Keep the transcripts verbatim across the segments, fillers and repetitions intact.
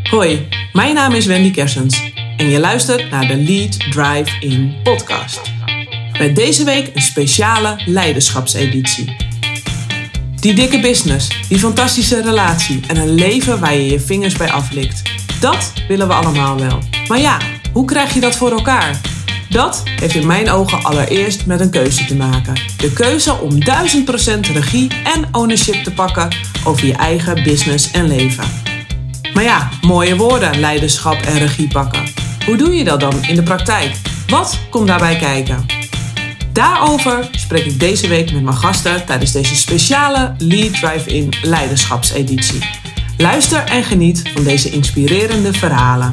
Hoi, mijn naam is Wendy Kersens en je luistert naar de Lead Drive In podcast. Met deze week een speciale leiderschapseditie. Die dikke business, die fantastische relatie en een leven waar je je vingers bij aflikt. Dat willen we allemaal wel. Maar ja, hoe krijg je dat voor elkaar? Dat heeft in mijn ogen allereerst met een keuze te maken. De keuze om duizend procent regie en ownership te pakken over je eigen business en leven. Maar ja, mooie woorden, leiderschap en regie pakken. Hoe doe je dat dan in de praktijk? Wat komt daarbij kijken? Daarover spreek ik deze week met mijn gasten tijdens deze speciale Lead Drive In leiderschapseditie. Luister en geniet van deze inspirerende verhalen.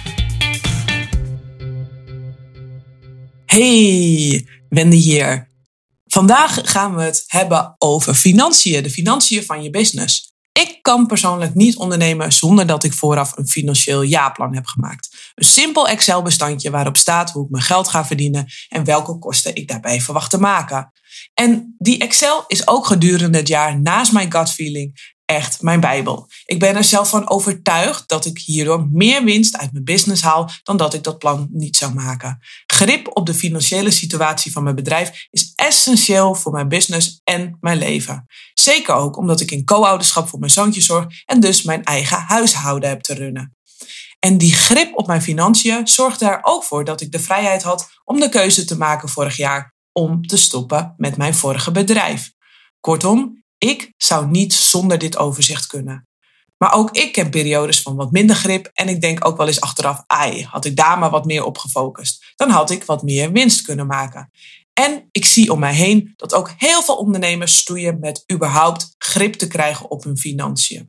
Hey, Wendy hier. Vandaag gaan we het hebben over financiën, de financiën van je business. Ik kan persoonlijk niet ondernemen zonder dat ik vooraf een financieel jaarplan heb gemaakt. Een simpel Excel-bestandje waarop staat hoe ik mijn geld ga verdienen en welke kosten ik daarbij verwacht te maken. En die Excel is ook gedurende het jaar naast mijn gut feeling echt mijn bijbel. Ik ben er zelf van overtuigd dat ik hierdoor meer winst uit mijn business haal dan dat ik dat plan niet zou maken. Grip op de financiële situatie van mijn bedrijf is essentieel voor mijn business en mijn leven. Zeker ook omdat ik in co-ouderschap voor mijn zoontje zorg en dus mijn eigen huishouden heb te runnen. En die grip op mijn financiën zorgde er ook voor dat ik de vrijheid had om de keuze te maken vorig jaar om te stoppen met mijn vorige bedrijf. Kortom, ik zou niet zonder dit overzicht kunnen. Maar ook ik ken periodes van wat minder grip en ik denk ook wel eens achteraf, ai, had ik daar maar wat meer op gefocust. Dan had ik wat meer winst kunnen maken. En ik zie om mij heen dat ook heel veel ondernemers stoeien met überhaupt grip te krijgen op hun financiën.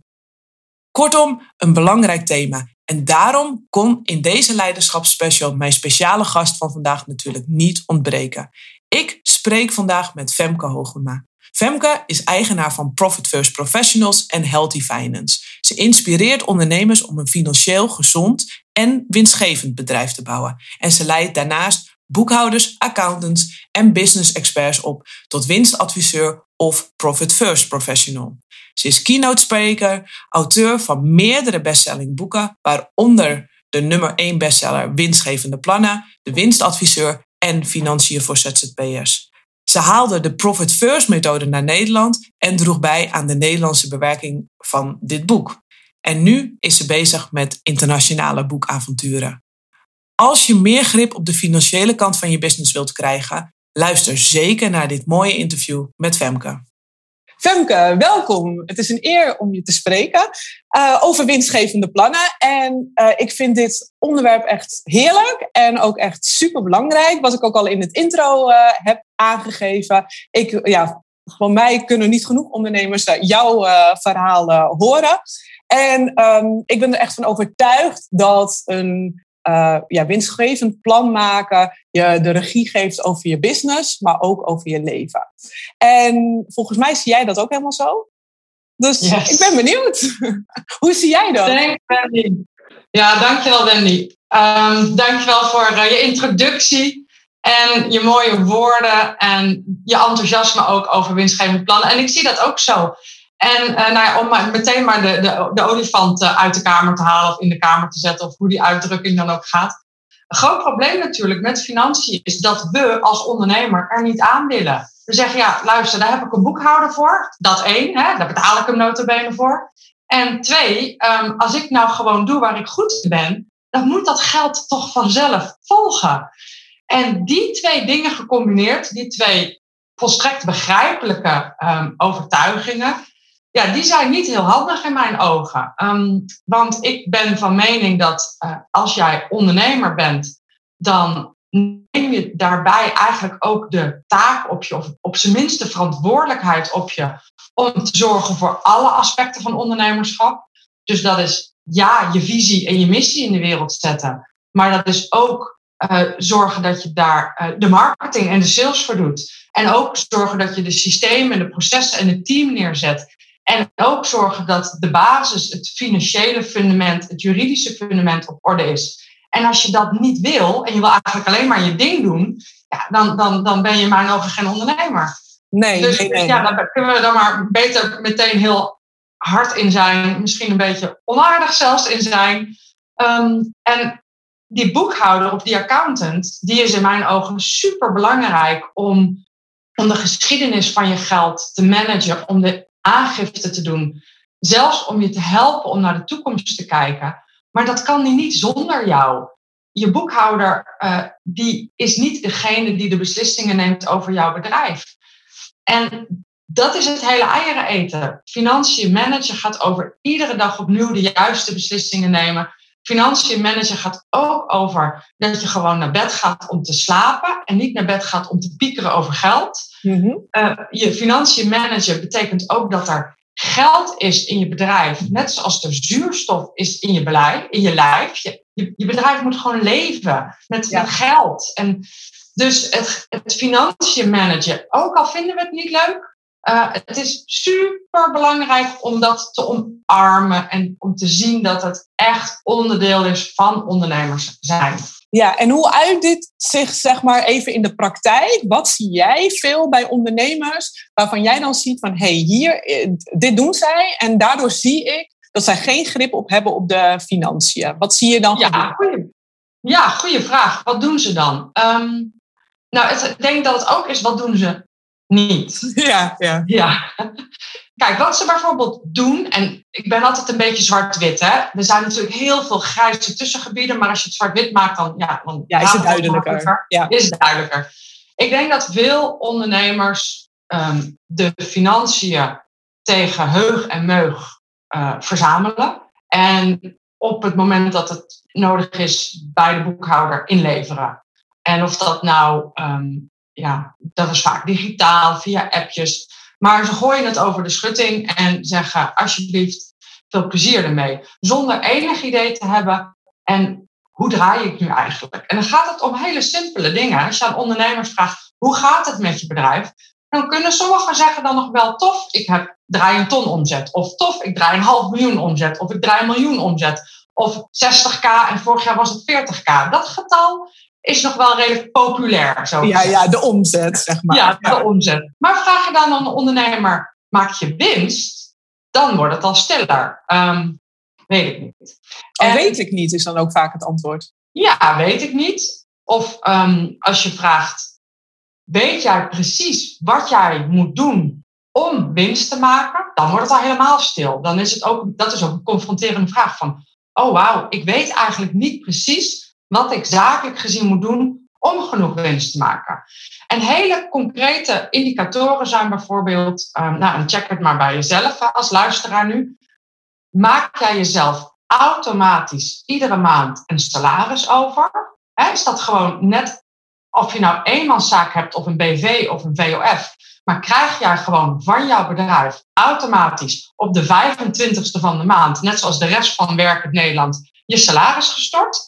Kortom, een belangrijk thema. En daarom kon in deze leiderschapsspecial mijn speciale gast van vandaag natuurlijk niet ontbreken. Ik spreek vandaag met Femke Hogema. Femke is eigenaar van Profit First Professionals en Healthy Finance. Ze inspireert ondernemers om een financieel gezond en winstgevend bedrijf te bouwen. En ze leidt daarnaast boekhouders, accountants en business experts op tot winstadviseur of Profit First Professional. Ze is keynote spreker, auteur van meerdere bestselling boeken, waaronder de nummer één bestseller Winstgevende Plannen, de winstadviseur en Financiën voor Z Z P'ers. Ze haalde de Profit First methode naar Nederland en droeg bij aan de Nederlandse bewerking van dit boek. En nu is ze bezig met internationale boekavonturen. Als je meer grip op de financiële kant van je business wilt krijgen, luister zeker naar dit mooie interview met Femke. Femke, welkom. Het is een eer om je te spreken uh, over winstgevende plannen. En uh, ik vind dit onderwerp echt heerlijk en ook echt superbelangrijk. Wat ik ook al in het intro uh, heb aangegeven. Ik, ja, van mij kunnen niet genoeg ondernemers uh, jouw uh, verhaal uh, horen. En um, ik ben er echt van overtuigd dat een uh, ja, winstgevend plan maken je de regie geeft over je business, maar ook over je leven. En volgens mij zie jij dat ook helemaal zo. Dus yes. Ik ben benieuwd. Hoe zie jij dat? Thanks, Wendy. Ja, dankjewel Wendy. Um, dankjewel voor uh, je introductie en je mooie woorden en je enthousiasme ook over winstgevende plannen. En ik zie dat ook zo. En uh, nou ja, om maar meteen maar de, de, de olifant uh, uit de kamer te halen of in de kamer te zetten of hoe die uitdrukking dan ook gaat. Een groot probleem natuurlijk met financiën is dat we als ondernemer er niet aan willen. We zeggen, ja, luister, daar heb ik een boekhouder voor. Dat één, hè, daar betaal ik hem nota bene voor. En twee, um, als ik nou gewoon doe waar ik goed in ben, dan moet dat geld toch vanzelf volgen. En die twee dingen gecombineerd, die twee volstrekt begrijpelijke um, overtuigingen, ja, die zijn niet heel handig in mijn ogen. Um, want ik ben van mening dat uh, als jij ondernemer bent, dan neem je daarbij eigenlijk ook de taak op je, of op zijn minst de verantwoordelijkheid op je, om te zorgen voor alle aspecten van ondernemerschap. Dus dat is ja, je visie en je missie in de wereld zetten. Maar dat is ook uh, zorgen dat je daar uh, de marketing en de sales voor doet. En ook zorgen dat je de systemen en de processen en het team neerzet. En ook zorgen dat de basis, het financiële fundament, het juridische fundament op orde is. En als je dat niet wil en je wil eigenlijk alleen maar je ding doen, ja, dan, dan, dan ben je in mijn ogen geen ondernemer. Nee, dus nee, nee. Ja, dan kunnen we dan maar beter meteen heel hard in zijn, misschien een beetje onaardig zelfs in zijn. Um, en die boekhouder of die accountant, die is in mijn ogen super belangrijk om, om de geschiedenis van je geld te managen, om de aangifte te doen. Zelfs om je te helpen om naar de toekomst te kijken. Maar dat kan die niet zonder jou. Je boekhouder uh, die is niet degene die de beslissingen neemt over jouw bedrijf. En dat is het hele eieren eten. Financiën managen gaat over iedere dag opnieuw de juiste beslissingen nemen. Financiën managen gaat ook over dat je gewoon naar bed gaat om te slapen en niet naar bed gaat om te piekeren over geld. Mm-hmm. Uh, je financiën managen betekent ook dat er geld is in je bedrijf, net zoals er zuurstof is in je, beleid, in je lijf. Je, je, je bedrijf moet gewoon leven met, ja. met geld. En dus het, het financiën managen, ook al vinden we het niet leuk, uh, het is super belangrijk om dat te omarmen en om te zien dat het echt onderdeel is van ondernemers zijn. Ja, en hoe uit dit zich, zeg maar, even in de praktijk? Wat zie jij veel bij ondernemers waarvan jij dan ziet van, hé, hey, hier, dit doen zij en daardoor zie ik dat zij geen grip op hebben op de financiën. Wat zie je dan? Ja, goeie, ja, goeie vraag. Wat doen ze dan? Um, nou, het, ik denk dat het ook is, wat doen ze niet? Ja, ja. ja. Kijk, wat ze bijvoorbeeld doen, en ik ben altijd een beetje zwart-wit, hè. Er zijn natuurlijk heel veel grijze tussengebieden, maar als je het zwart-wit maakt, dan, ja, dan ja, is het duidelijker. Ja. Is het duidelijker. Ik denk dat veel ondernemers um, de financiën tegen heug en meug uh, verzamelen. En op het moment dat het nodig is, bij de boekhouder inleveren. En of dat nou, um, ja, dat is vaak digitaal, via appjes. Maar ze gooien het over de schutting en zeggen, alsjeblieft, veel plezier ermee. Zonder enig idee te hebben, en hoe draai ik nu eigenlijk? En dan gaat het om hele simpele dingen. Als je aan ondernemers vraagt, hoe gaat het met je bedrijf? Dan kunnen sommigen zeggen dan nog wel, tof, ik heb, draai een ton omzet. Of tof, ik draai een half miljoen omzet. Of ik draai een miljoen omzet. Of zestig k en vorig jaar was het veertig k. Dat getal is nog wel redelijk populair. Zo ja, ja, de omzet, zeg maar. Ja, de ja. omzet. Maar vraag je dan aan een ondernemer, maak je winst? Dan wordt het al stiller. Um, weet ik niet. En, weet ik niet, is dan ook vaak het antwoord. Ja, weet ik niet. Of um, als je vraagt, weet jij precies wat jij moet doen om winst te maken? Dan wordt het al helemaal stil. Dan is het ook, dat is ook een confronterende vraag van, oh wauw, ik weet eigenlijk niet precies wat ik zakelijk gezien moet doen om genoeg winst te maken. En hele concrete indicatoren zijn bijvoorbeeld, um, nou, en check het maar bij jezelf als luisteraar nu. Maak jij jezelf automatisch iedere maand een salaris over? He, is dat gewoon net of je nou eenmanszaak hebt of een B V of een V O F, maar krijg jij gewoon van jouw bedrijf automatisch op de vijfentwintigste van de maand, net zoals de rest van werkend Nederland, je salaris gestort?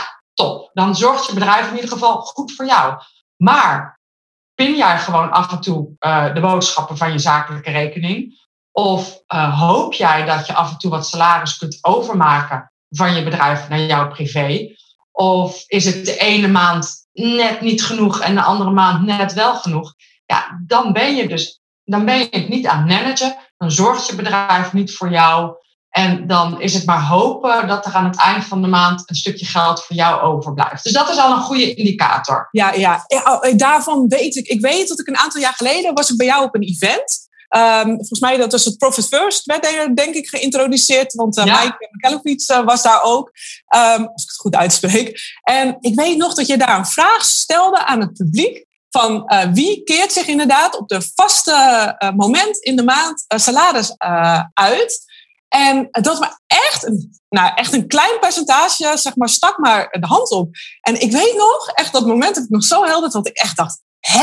Top, dan zorgt je bedrijf in ieder geval goed voor jou. Maar pin jij gewoon af en toe uh, de boodschappen van je zakelijke rekening? Of uh, hoop jij dat je af en toe wat salaris kunt overmaken van je bedrijf naar jouw privé? Of is het de ene maand net niet genoeg en de andere maand net wel genoeg? Ja, dan ben je dus dan ben je het niet aan het managen. Dan zorgt je bedrijf niet voor jou. En dan is het maar hopen dat er aan het eind van de maand een stukje geld voor jou overblijft. Dus dat is al een goede indicator. Ja, ja. Daarvan weet ik. Ik weet dat ik een aantal jaar geleden was ik bij jou op een event. Um, volgens mij dat was het Profit First, werd denk ik geïntroduceerd. Want uh, ja. Mike McKelowitz uh, was daar ook. Um, als ik het goed uitspreek. En ik weet nog dat je daar een vraag stelde aan het publiek. Van uh, wie keert zich inderdaad op de vaste uh, moment in de maand uh, salaris uh, uit. En dat was echt een, nou, echt een klein percentage, zeg maar, stak maar de hand op. En ik weet nog, echt dat moment heb ik nog zo helder, dat ik echt dacht, hè?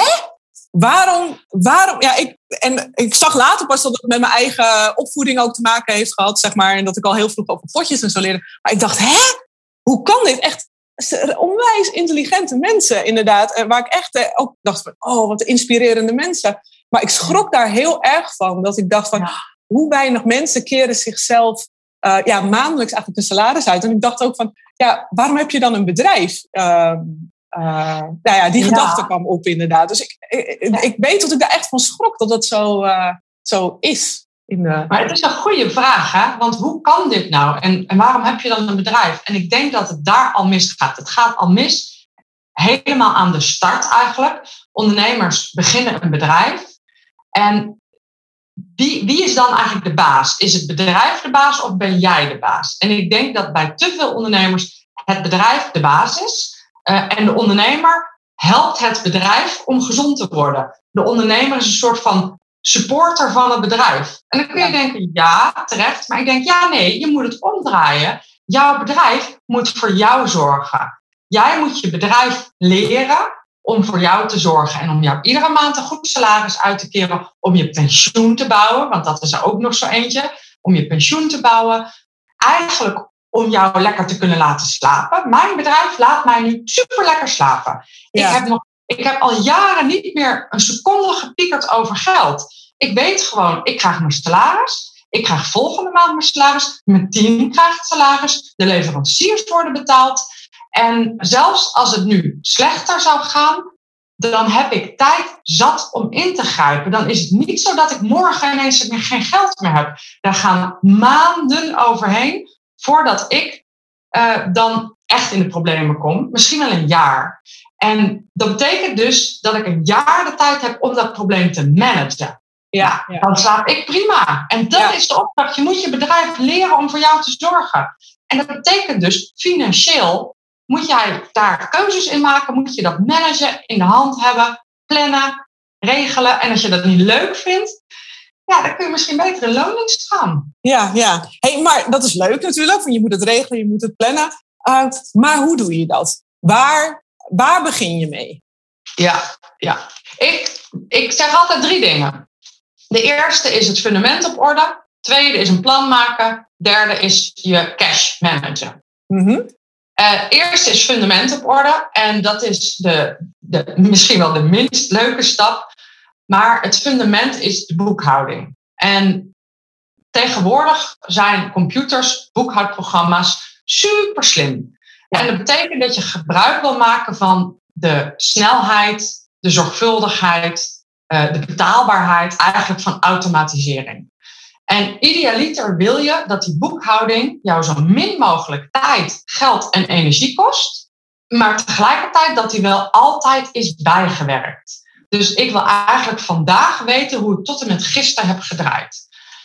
Waarom, waarom, ja, ik, en ik zag later pas dat het met mijn eigen opvoeding ook te maken heeft gehad, zeg maar, en dat ik al heel vroeg over potjes en zo leerde. Maar ik dacht, hè? Hoe kan dit? Echt onwijs intelligente mensen, inderdaad. En waar ik echt ook dacht van, oh, wat inspirerende mensen. Maar ik schrok daar heel erg van, dat ik dacht van, ja. Hoe weinig mensen keren zichzelf uh, ja, maandelijks eigenlijk de salaris uit. En ik dacht ook van, ja, waarom heb je dan een bedrijf? Uh, uh, nou ja, die ja. gedachte kwam op inderdaad. Dus ik, ik, ja. ik weet dat ik daar echt van schrok dat dat zo, uh, zo is. In de... Maar het is een goede vraag, hè? Want hoe kan dit nou? En, en waarom heb je dan een bedrijf? En ik denk dat het daar al misgaat. Het gaat al mis, helemaal aan de start eigenlijk. Ondernemers beginnen een bedrijf. En wie, wie is dan eigenlijk de baas? Is het bedrijf de baas of ben jij de baas? En ik denk dat bij te veel ondernemers het bedrijf de baas is. Uh, en de ondernemer helpt het bedrijf om gezond te worden. De ondernemer is een soort van supporter van het bedrijf. En dan kun je ja. denken, ja, terecht. Maar ik denk, ja, nee, je moet het omdraaien. Jouw bedrijf moet voor jou zorgen. Jij moet je bedrijf leren om voor jou te zorgen. En om jou iedere maand een goed salaris uit te keren. Om je pensioen te bouwen. Want dat is er ook nog zo eentje. Om je pensioen te bouwen. Eigenlijk om jou lekker te kunnen laten slapen. Mijn bedrijf laat mij nu super lekker slapen. Ja. Ik heb nog Ik heb al jaren niet meer een seconde gepiekerd over geld. Ik weet gewoon, ik krijg mijn salaris. Ik krijg volgende maand mijn salaris. Mijn team krijgt salaris. De leveranciers worden betaald. En zelfs als het nu slechter zou gaan, dan heb ik tijd zat om in te grijpen. Dan is het niet zo dat ik morgen ineens geen geld meer heb. Daar gaan maanden overheen voordat ik uh, dan echt in de problemen kom. Misschien wel een jaar. En dat betekent dus dat ik een jaar de tijd heb om dat probleem te managen. Ja, ja. Dan slaap ik prima. En dat ja. is de opdracht. Je moet je bedrijf leren om voor jou te zorgen. En dat betekent dus financieel moet jij daar keuzes in maken. Moet je dat managen, in de hand hebben, plannen, regelen. En als je dat niet leuk vindt, ja, dan kun je misschien beter in loondienst gaan. Ja, ja. Hey, maar dat is leuk natuurlijk. Want je moet het regelen, je moet het plannen. Uh, maar hoe doe je dat? Waar... Waar begin je mee? Ja, ja. Ik, ik zeg altijd drie dingen. De eerste is het fundament op orde. Tweede is een plan maken. Derde is je cash managen. Mm-hmm. Uh, eerste is fundament op orde. En dat is de, de, misschien wel de minst leuke stap. Maar het fundament is de boekhouding. En tegenwoordig zijn computers, boekhoudprogramma's super slim. En dat betekent dat je gebruik wil maken van de snelheid, de zorgvuldigheid, de betaalbaarheid, eigenlijk van automatisering. En idealiter wil je dat die boekhouding jou zo min mogelijk tijd, geld en energie kost, maar tegelijkertijd dat die wel altijd is bijgewerkt. Dus ik wil eigenlijk vandaag weten hoe ik tot en met gisteren heb gedraaid.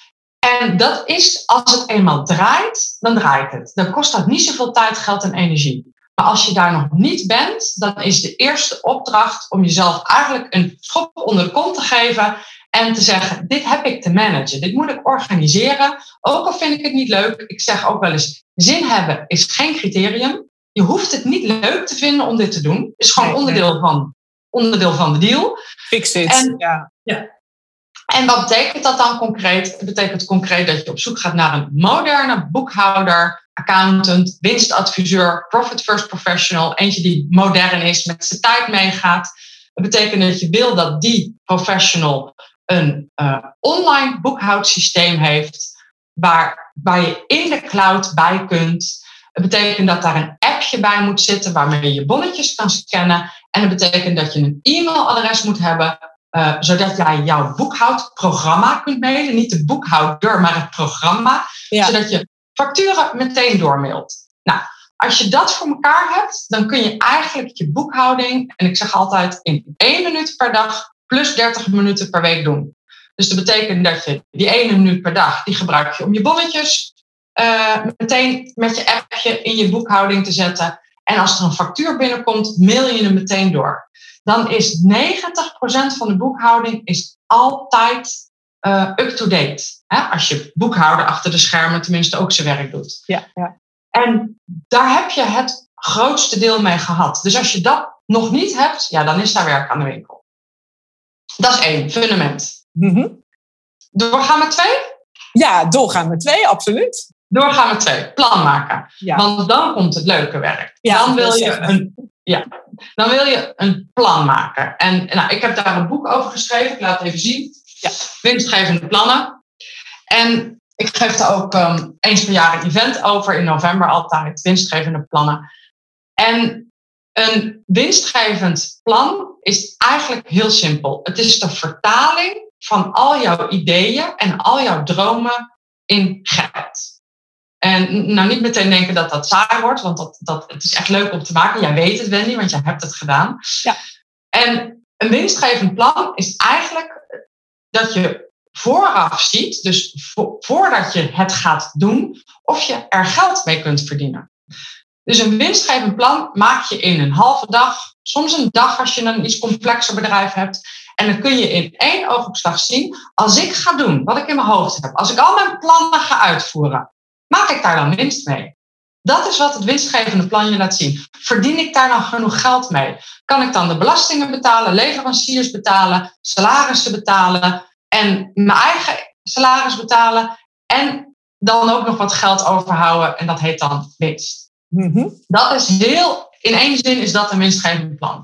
En dat is, als het eenmaal draait, dan draait het. Dan kost dat niet zoveel tijd, geld en energie. Maar als je daar nog niet bent, dan is de eerste opdracht om jezelf eigenlijk een schop onder de kont te geven en te zeggen, dit heb ik te managen. Dit moet ik organiseren, ook al vind ik het niet leuk. Ik zeg ook wel eens, zin hebben is geen criterium. Je hoeft het niet leuk te vinden om dit te doen. Het is gewoon nee, onderdeel, nee. Van, onderdeel van de deal. Fix it, en, ja. ja. En wat betekent dat dan concreet? Het betekent concreet dat je op zoek gaat naar een moderne boekhouder, accountant, winstadviseur, profit first professional. Eentje die modern is, met zijn tijd meegaat. Het betekent dat je wil dat die professional een uh, online boekhoudsysteem heeft waar, waar je in de cloud bij kunt. Het betekent dat daar een appje bij moet zitten waarmee je je bonnetjes kan scannen. En het betekent dat je een e-mailadres moet hebben, Uh, zodat jij jouw boekhoudprogramma kunt mailen. Niet de boekhouder, maar het programma. Ja. Zodat je facturen meteen doormailt. Nou, als je dat voor elkaar hebt, dan kun je eigenlijk je boekhouding, en ik zeg altijd in één minuut per dag plus dertig minuten per week doen. Dus dat betekent dat je die ene minuut per dag, die gebruik je om je bonnetjes uh, meteen met je appje in je boekhouding te zetten. En als er een factuur binnenkomt, mail je hem meteen door. Dan is negentig procent van de boekhouding is altijd uh, up-to-date. Hè? Als je boekhouder achter de schermen tenminste ook zijn werk doet. Ja, ja. En daar heb je het grootste deel mee gehad. Dus als je dat nog niet hebt, ja, dan is daar werk aan de winkel. Dat is één, fundament. Mm-hmm. Doorgaan met twee? Ja, doorgaan met twee, absoluut. Doorgaan met twee, plan maken. Ja. Want dan komt het leuke werk. Ja, dan wil je een... Ja, dan wil je een plan maken. En nou, ik heb daar een boek over geschreven. Ik laat het even zien. Ja. Winstgevende plannen. En ik geef daar ook um, eens per jaar een event over. In november altijd. Winstgevende plannen. En een winstgevend plan is eigenlijk heel simpel. Het is de vertaling van al jouw ideeën en al jouw dromen in geld. En nou niet meteen denken dat dat saai wordt, want dat, dat, het is echt leuk om te maken. Jij weet het, Wendy, want je hebt het gedaan. Ja. En een winstgevend plan is eigenlijk dat je vooraf ziet, dus vo- voordat je het gaat doen, of je er geld mee kunt verdienen. Dus een winstgevend plan maak je in een halve dag, soms een dag als je een iets complexer bedrijf hebt. En dan kun je in één oogopslag zien, als ik ga doen wat ik in mijn hoofd heb, als ik al mijn plannen ga uitvoeren, maak ik daar dan winst mee? Dat is wat het winstgevende plan je laat zien. Verdien ik daar dan genoeg geld mee? Kan ik dan de belastingen betalen, leveranciers betalen, salarissen betalen en mijn eigen salaris betalen en dan ook nog wat geld overhouden en dat heet dan winst. Mm-hmm. Dat is heel, in één zin is dat een winstgevend plan.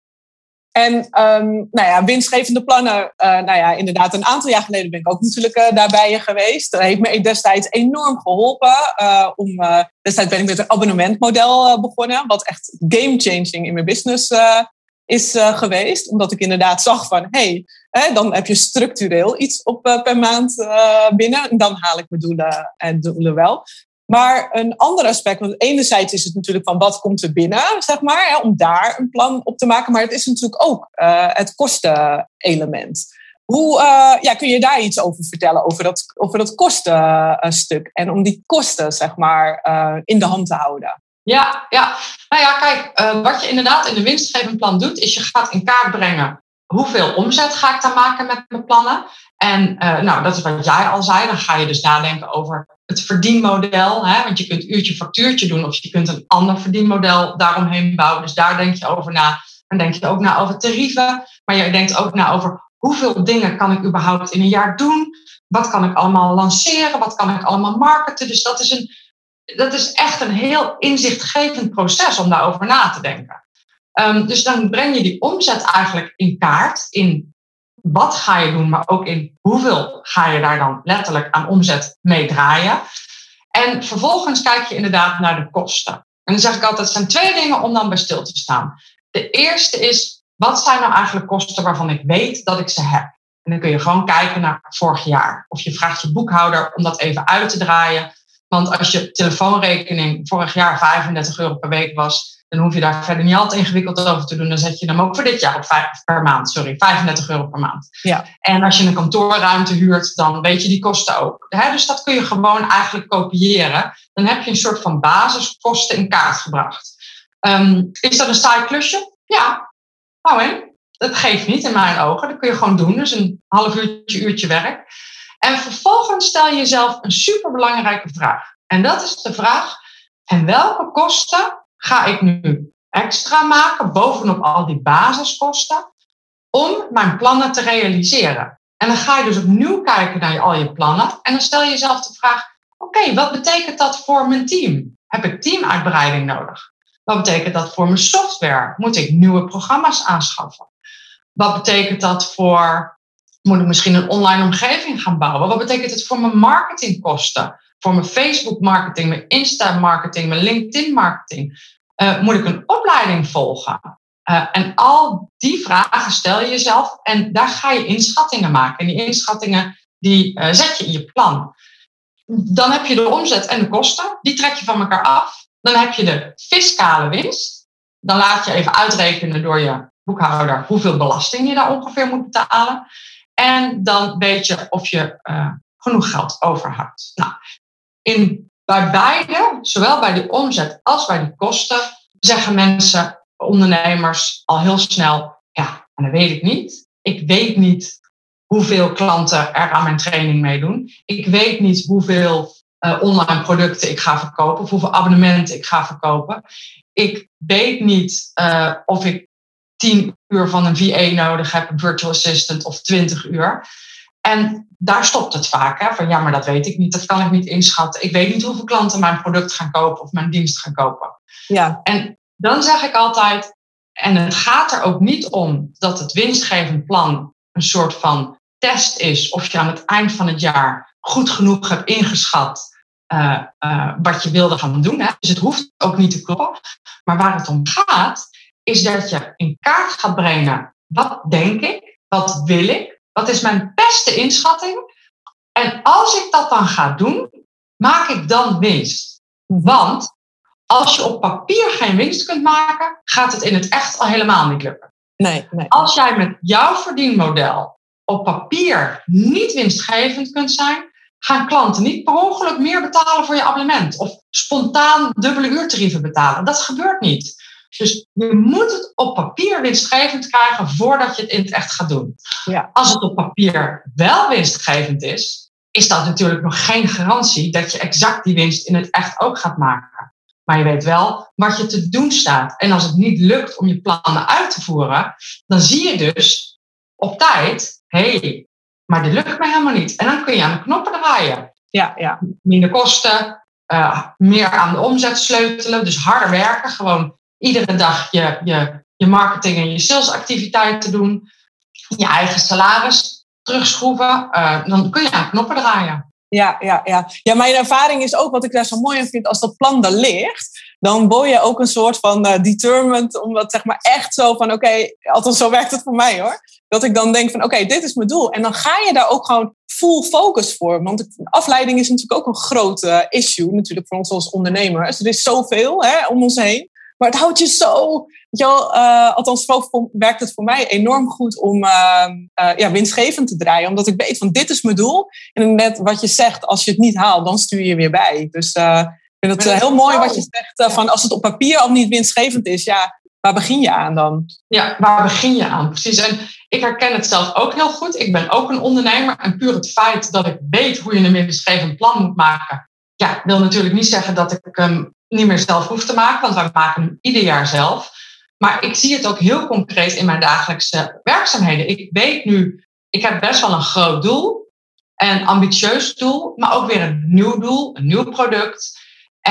En um, nou ja, winstgevende plannen, uh, nou ja, inderdaad, een aantal jaar geleden ben ik ook natuurlijk uh, daarbij je geweest. Dat heeft me destijds enorm geholpen. Uh, om, uh, destijds ben ik met een abonnementmodel uh, begonnen, wat echt game-changing in mijn business uh, is uh, geweest. Omdat ik inderdaad zag van, hé, hey, dan heb je structureel iets op uh, per maand uh, binnen. En dan haal ik mijn doelen en doelen wel. Maar een ander aspect, want enerzijds is het natuurlijk van wat komt er binnen, zeg maar, hè, om daar een plan op te maken. Maar het is natuurlijk ook uh, het kostenelement. Hoe uh, ja, kun je daar iets over vertellen, over dat, over dat kostenstuk en om die kosten, zeg maar, uh, in de hand te houden? Ja, ja. Nou ja, kijk, uh, wat je inderdaad in een winstgevend plan doet, is je gaat in kaart brengen hoeveel omzet ga ik dan maken met mijn plannen. En uh, nou, dat is wat jij al zei, dan ga je dus nadenken over het verdienmodel. Hè? Want je kunt uurtje factuurtje doen of je kunt een ander verdienmodel daaromheen bouwen. Dus daar denk je over na. Dan denk je ook na over tarieven. Maar je denkt ook na over hoeveel dingen kan ik überhaupt in een jaar doen? Wat kan ik allemaal lanceren? Wat kan ik allemaal marketen? Dus dat is, een, dat is echt een heel inzichtgevend proces om daarover na te denken. Um, dus dan breng je die omzet eigenlijk in kaart. In wat ga je doen, maar ook in hoeveel ga je daar dan letterlijk aan omzet mee draaien. En vervolgens kijk je inderdaad naar de kosten. En dan zeg ik altijd, het zijn twee dingen om dan bij stil te staan. De eerste is, wat zijn nou eigenlijk kosten waarvan ik weet dat ik ze heb? En dan kun je gewoon kijken naar vorig jaar. Of je vraagt je boekhouder om dat even uit te draaien. Want als je telefoonrekening vorig jaar vijfendertig euro per week was, dan hoef je daar verder niet altijd ingewikkeld over te doen. Dan zet je hem ook voor dit jaar op vijf, per maand, sorry, vijfendertig euro per maand. Ja. En als je een kantoorruimte huurt, dan weet je die kosten ook. Dus dat kun je gewoon eigenlijk kopiëren. Dan heb je een soort van basiskosten in kaart gebracht. Um, is dat een saai klusje? Ja. Nou en, dat geeft niet in mijn ogen. Dat kun je gewoon doen. Dus een half uurtje, uurtje werk. En vervolgens stel je jezelf een superbelangrijke vraag. En dat is de vraag, en welke kosten ga ik nu extra maken bovenop al die basiskosten om mijn plannen te realiseren? En dan ga je dus opnieuw kijken naar al je plannen en dan stel je jezelf de vraag, oké, okay, wat betekent dat voor mijn team? Heb ik teamuitbreiding nodig? Wat betekent dat voor mijn software? Moet ik nieuwe programma's aanschaffen? Wat betekent dat voor, moet ik misschien een online omgeving gaan bouwen? Wat betekent het voor mijn marketingkosten? Voor mijn Facebook marketing, mijn Insta marketing, mijn LinkedIn marketing. Uh, moet ik een opleiding volgen? Uh, en al die vragen stel je jezelf en daar ga je inschattingen maken. En die inschattingen die uh, zet je in je plan. Dan heb je de omzet en de kosten, die trek je van elkaar af. Dan heb je de fiscale winst. Dan laat je even uitrekenen door je boekhouder hoeveel belasting je daar ongeveer moet betalen. En dan weet je of je uh, genoeg geld overhoudt. Nou, in, bij beide, zowel bij die omzet als bij die kosten, zeggen mensen, ondernemers, al heel snel, ja, dat weet ik niet. Ik weet niet hoeveel klanten er aan mijn training meedoen. Ik weet niet hoeveel uh, online producten ik ga verkopen of hoeveel abonnementen ik ga verkopen. Ik weet niet uh, of ik tien uur van een V A nodig heb, een virtual assistant, of twintig uur. En daar stopt het vaak. Hè? Van ja, maar dat weet ik niet, dat kan ik niet inschatten. Ik weet niet hoeveel klanten mijn product gaan kopen of mijn dienst gaan kopen. Ja. En dan zeg ik altijd, en het gaat er ook niet om dat het winstgevend plan een soort van test is of je aan het eind van het jaar goed genoeg hebt ingeschat uh, uh, wat je wilde gaan doen. Hè? Dus het hoeft ook niet te kloppen. Maar waar het om gaat, is dat je in kaart gaat brengen, wat denk ik, wat wil ik, Wat is mijn beste inschatting? En als ik dat dan ga doen, maak ik dan winst. Want als je op papier geen winst kunt maken, gaat het in het echt al helemaal niet lukken. Nee, nee. Als jij met jouw verdienmodel op papier niet winstgevend kunt zijn, gaan klanten niet per ongeluk meer betalen voor je abonnement of spontaan dubbele uurtarieven betalen. Dat gebeurt niet. Dus je moet het op papier winstgevend krijgen voordat je het in het echt gaat doen. Ja. Als het op papier wel winstgevend is, is dat natuurlijk nog geen garantie dat je exact die winst in het echt ook gaat maken. Maar je weet wel wat je te doen staat. En als het niet lukt om je plannen uit te voeren, dan zie je dus op tijd, hé, hey, maar dit lukt me helemaal niet. En dan kun je aan de knoppen draaien. Ja, ja. Minder kosten, uh, meer aan de omzet sleutelen, dus harder werken. Gewoon iedere dag je, je, je marketing en je salesactiviteiten doen. Je eigen salaris terugschroeven. Uh, dan kun je aan de knoppen draaien. Ja, ja, ja. ja, mijn ervaring is ook, wat ik daar zo mooi in vind, als dat plan er ligt, dan word je ook een soort van uh, determined, omdat zeg maar echt zo van, oké, okay, althans zo werkt het voor mij hoor, dat ik dan denk van, oké, okay, dit is mijn doel. En dan ga je daar ook gewoon full focus voor, want afleiding is natuurlijk ook een groot uh, issue, natuurlijk voor ons als ondernemers. Er is zoveel hè, om ons heen, maar het houdt je zo, weet je wel, uh, althans zo werkt het voor mij enorm goed om uh, uh, ja, winstgevend te draaien, omdat ik weet van, dit is mijn doel. En net wat je zegt, als je het niet haalt, dan stuur je je weer bij. Dus uh, ik vind het uh, heel mooi wat je zegt, uh, van als het op papier al niet winstgevend is, ja, waar begin je aan dan? Ja, waar begin je aan? Precies. En ik herken het zelf ook heel goed. Ik ben ook een ondernemer. En puur het feit dat ik weet hoe je een winstgevend plan moet maken, ja, wil natuurlijk niet zeggen dat ik hem um, niet meer zelf hoef te maken, want wij maken hem ieder jaar zelf. Maar ik zie het ook heel concreet in mijn dagelijkse werkzaamheden. Ik weet nu, ik heb best wel een groot doel, een ambitieus doel, maar ook weer een nieuw doel, een nieuw product.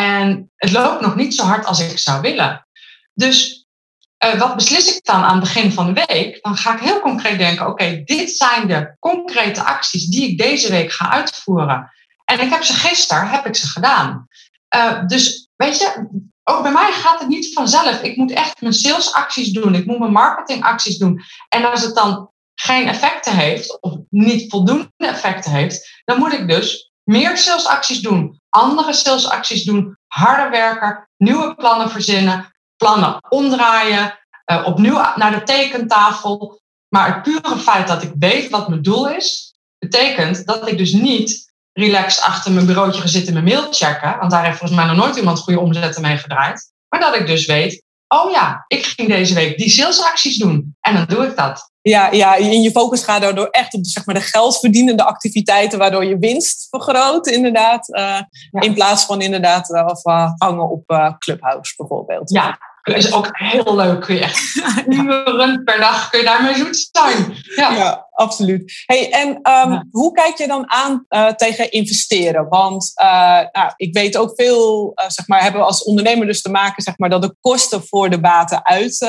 En het loopt nog niet zo hard als ik zou willen. Dus uh, wat beslis ik dan aan het begin van de week? Dan ga ik heel concreet denken, oké, okay, dit zijn de concrete acties die ik deze week ga uitvoeren. En ik heb ze gisteren, heb ik ze gedaan. Uh, dus weet je, ook bij mij gaat het niet vanzelf. Ik moet echt mijn salesacties doen. Ik moet mijn marketingacties doen. En als het dan geen effecten heeft, of niet voldoende effecten heeft, dan moet ik dus meer salesacties doen. Andere salesacties doen. Harder werken. Nieuwe plannen verzinnen. Plannen omdraaien. Uh, opnieuw naar de tekentafel. Maar het pure feit dat ik weet wat mijn doel is, betekent dat ik dus niet relaxed achter mijn bureautje ga zitten en mijn mail checken. Want daar heeft volgens mij nog nooit iemand goede omzetten mee gedraaid. Maar dat ik dus weet, oh ja, ik ging deze week die salesacties doen. En dan doe ik dat. Ja, ja, in je focus gaat daardoor echt op zeg maar, de geldverdienende activiteiten, waardoor je winst vergroot, inderdaad. Uh, ja. In plaats van inderdaad uh, of, uh, hangen op uh, Clubhouse bijvoorbeeld. Ja, dat is ook heel leuk. Kun je echt uren per dag kun je daarmee zoet zijn. Ja, ja absoluut. Hey, en um, ja. hoe kijk je dan aan uh, tegen investeren? Want uh, nou, ik weet ook veel, uh, zeg maar, hebben we als ondernemer dus te maken, zeg maar, dat de kosten voor de baten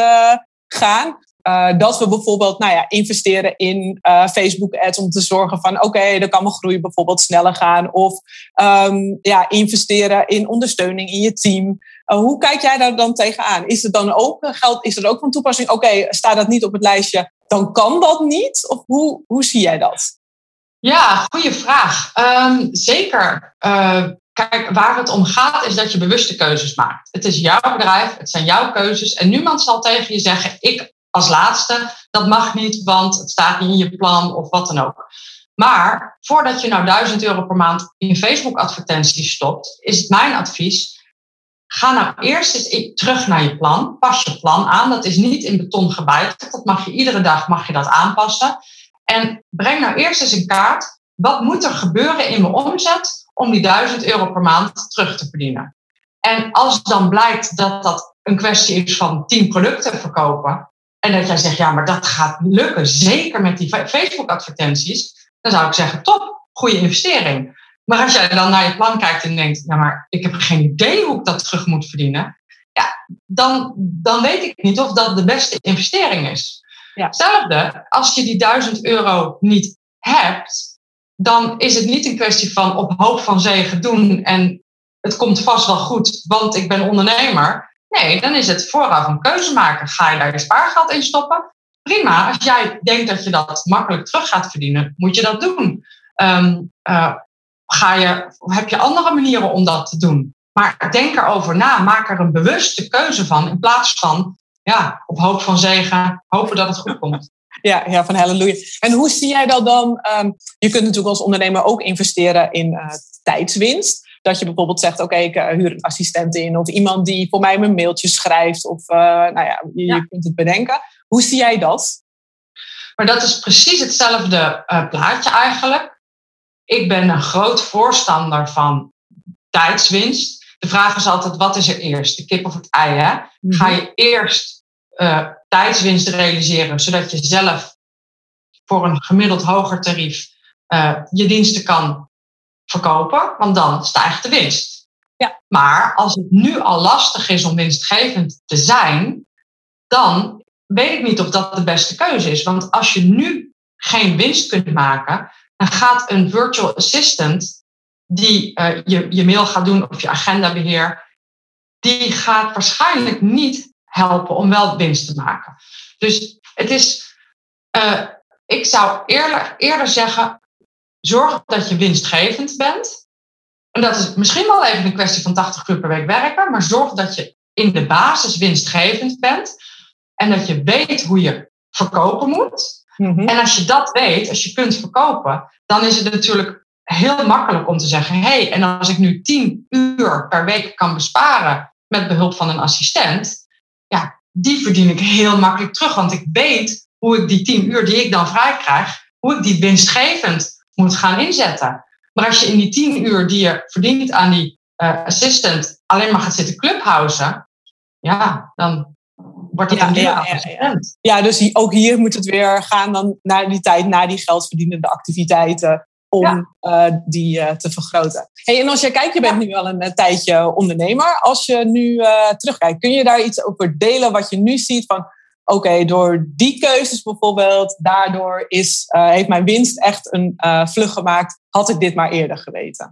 uitgaan. Uh, Uh, dat we bijvoorbeeld nou ja, investeren in uh, Facebook ads om te zorgen van oké, okay, dan kan mijn groei bijvoorbeeld sneller gaan. Of um, ja, investeren in ondersteuning in je team. Uh, hoe kijk jij daar dan tegenaan? Is het dan ook geld? Is er ook van toepassing? Oké, okay, staat dat niet op het lijstje, dan kan dat niet? Of hoe, hoe zie jij dat? Ja, goede vraag. Um, zeker. Uh, Kijk, waar het om gaat is dat je bewuste keuzes maakt. Het is jouw bedrijf, het zijn jouw keuzes. En niemand zal tegen je zeggen, ik als laatste, dat mag niet, want het staat niet in je plan of wat dan ook. Maar voordat je nou duizend euro per maand in Facebook advertenties stopt, is het mijn advies, ga nou eerst eens terug naar je plan. Pas je plan aan, dat is niet in beton gebijteld. Dat mag je iedere dag mag je dat aanpassen. En breng nou eerst eens in kaart, wat moet er gebeuren in mijn omzet om die duizend euro per maand terug te verdienen. En als dan blijkt dat dat een kwestie is van tien producten verkopen, en dat jij zegt, ja, maar dat gaat lukken, zeker met die Facebook-advertenties, dan zou ik zeggen, top, goede investering. Maar als jij dan naar je plan kijkt en denkt, ja, maar ik heb geen idee hoe ik dat terug moet verdienen, ja, dan, dan weet ik niet of dat de beste investering is. Ja. Hetzelfde, als je die duizend euro niet hebt, dan is het niet een kwestie van op hoop van zegen doen en het komt vast wel goed, want ik ben ondernemer. Nee, dan is het vooraf een keuze maken. Ga je daar je spaargeld in stoppen? prima. Als jij denkt dat je dat makkelijk terug gaat verdienen, moet je dat doen. Um, uh, ga je, heb je andere manieren om dat te doen? Maar denk erover na. Maak er een bewuste keuze van. In plaats van, ja, op hoop van zegen, hopen dat het goed komt. Ja, ja, van halleluja. En hoe zie jij dat dan? Um, je kunt natuurlijk als ondernemer ook investeren in uh, tijdswinst. Dat je bijvoorbeeld zegt, oké, okay, ik uh, huur een assistent in. Of iemand die voor mij mijn mailtjes schrijft. Of, uh, nou ja, je, ja. je kunt het bedenken. Hoe zie jij dat? Maar dat is precies hetzelfde uh, plaatje eigenlijk. Ik ben een groot voorstander van tijdswinst. De vraag is altijd, wat is er eerst? De kip of het ei, hè? Mm-hmm. Ga je eerst uh, tijdswinst realiseren, zodat je zelf voor een gemiddeld hoger tarief uh, je diensten kan verkopen, want dan stijgt de winst. Ja. Maar als het nu al lastig is om winstgevend te zijn, dan weet ik niet of dat de beste keuze is. Want als je nu geen winst kunt maken, dan gaat een virtual assistant die uh, je, je mail gaat doen of je agendabeheer, die gaat waarschijnlijk niet helpen om wel winst te maken. Dus het is, uh, ik zou eerder, eerder zeggen, zorg dat je winstgevend bent. En dat is misschien wel even een kwestie van tachtig uur per week werken, maar zorg dat je in de basis winstgevend bent en dat je weet hoe je verkopen moet. Mm-hmm. En als je dat weet, als je kunt verkopen, dan is het natuurlijk heel makkelijk om te zeggen, hé, hey, en als ik nu tien uur per week kan besparen met behulp van een assistent, ja, die verdien ik heel makkelijk terug, want ik weet hoe ik die tien uur die ik dan vrij krijg, hoe ik die winstgevend moet gaan inzetten. Maar als je in die tien uur die je verdient aan die uh, assistent alleen maar gaat zitten clubhousen, ja, dan wordt het ja, een duur ja, ja, ja. ja, dus ook hier moet het weer gaan dan naar die tijd, naar die geldverdienende activiteiten, om ja. uh, die uh, te vergroten. Hey, en als je kijkt, je bent nu al een, een tijdje ondernemer. Als je nu uh, terugkijkt, kun je daar iets over delen wat je nu ziet van, oké, okay, door die keuzes bijvoorbeeld, daardoor is, uh, heeft mijn winst echt een uh, vlucht gemaakt. Had ik dit maar eerder geweten?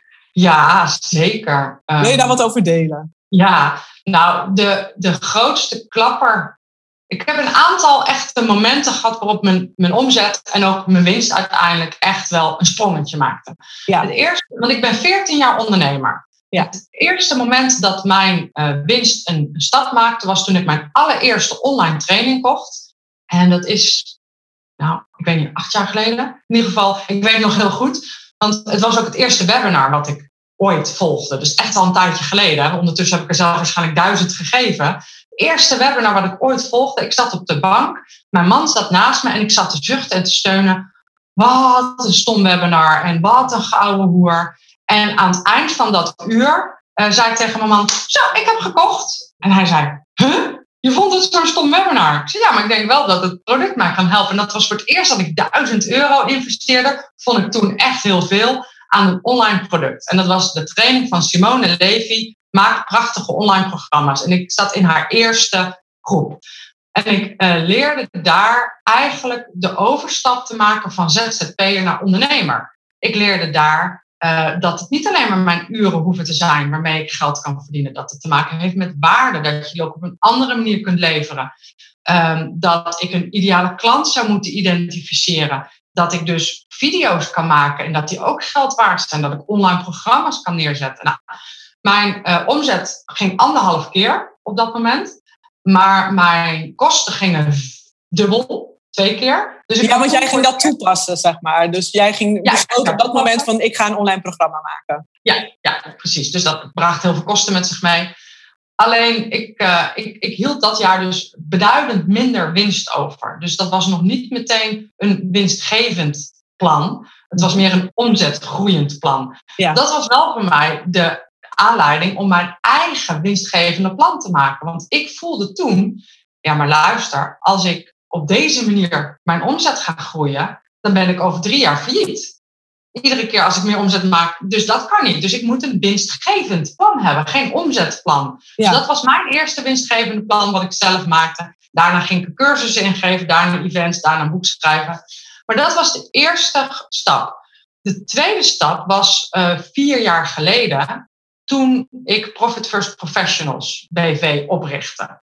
Ja, zeker. Um, Wil je daar wat over delen? Ja, nou, de, de grootste klapper. Ik heb een aantal echte momenten gehad waarop mijn, mijn omzet en ook mijn winst uiteindelijk echt wel een sprongetje maakte. Ja. Het eerste, want ik ben veertien jaar ondernemer. Ja. Het eerste moment dat mijn uh, winst een stap maakte was toen ik mijn allereerste online training kocht. En dat is, nou, ik weet niet, acht jaar geleden. In ieder geval, ik weet het nog heel goed. Want het was ook het eerste webinar wat ik ooit volgde. Dus echt al een tijdje geleden. Ondertussen heb ik er zelf waarschijnlijk duizend gegeven. Het eerste webinar wat ik ooit volgde, ik zat op de bank. Mijn man zat naast me en ik zat te zuchten en te steunen. Wat een stom webinar en wat een gouden hoer. En aan het eind van dat uur uh, zei ik tegen mijn man, zo, ik heb gekocht. En hij zei, huh? Je vond het zo'n stom webinar? Ik zei, ja, maar ik denk wel dat het product mij kan helpen. En dat was voor het eerst dat ik duizend euro investeerde. Vond ik toen echt heel veel aan een online product. En dat was de training van Simone Levy. Maak prachtige online programma's. En ik zat in haar eerste groep. En ik uh, leerde daar eigenlijk de overstap te maken van Z Z P'er naar ondernemer. Ik leerde daar uh, dat het niet alleen maar mijn uren hoeven te zijn waarmee ik geld kan verdienen. Dat het te maken heeft met waarde. Dat je die ook op een andere manier kunt leveren. Um, dat ik een ideale klant zou moeten identificeren. Dat ik dus video's kan maken en dat die ook geld waard zijn. Dat ik online programma's kan neerzetten. Nou, mijn uh, omzet ging anderhalf keer op dat moment. Maar mijn kosten gingen dubbel, twee keer. Dus ik ja, want jij ging dat toepassen, zeg maar. Dus jij ging ja, besloten op dat moment van, ik ga een online programma maken. Ja, ja, precies. Dus dat bracht heel veel kosten met zich mee. Alleen, ik, uh, ik, ik hield dat jaar dus beduidend minder winst over. Dus dat was nog niet meteen een winstgevend plan. Het was meer een omzetgroeiend plan. Ja. Dat was wel voor mij de aanleiding om mijn eigen winstgevende plan te maken. Want ik voelde toen, ja maar luister, als ik op deze manier mijn omzet ga groeien, dan ben ik over drie jaar failliet. Iedere keer als ik meer omzet maak, dus dat kan niet. Dus ik moet een winstgevend plan hebben, geen omzetplan. Ja. Dus dat was mijn eerste winstgevende plan wat ik zelf maakte. Daarna ging ik cursussen ingeven, daarna events, daarna een boek schrijven. Maar dat was de eerste stap. De tweede stap was uh, vier jaar geleden, toen ik Profit First Professionals B V oprichtte.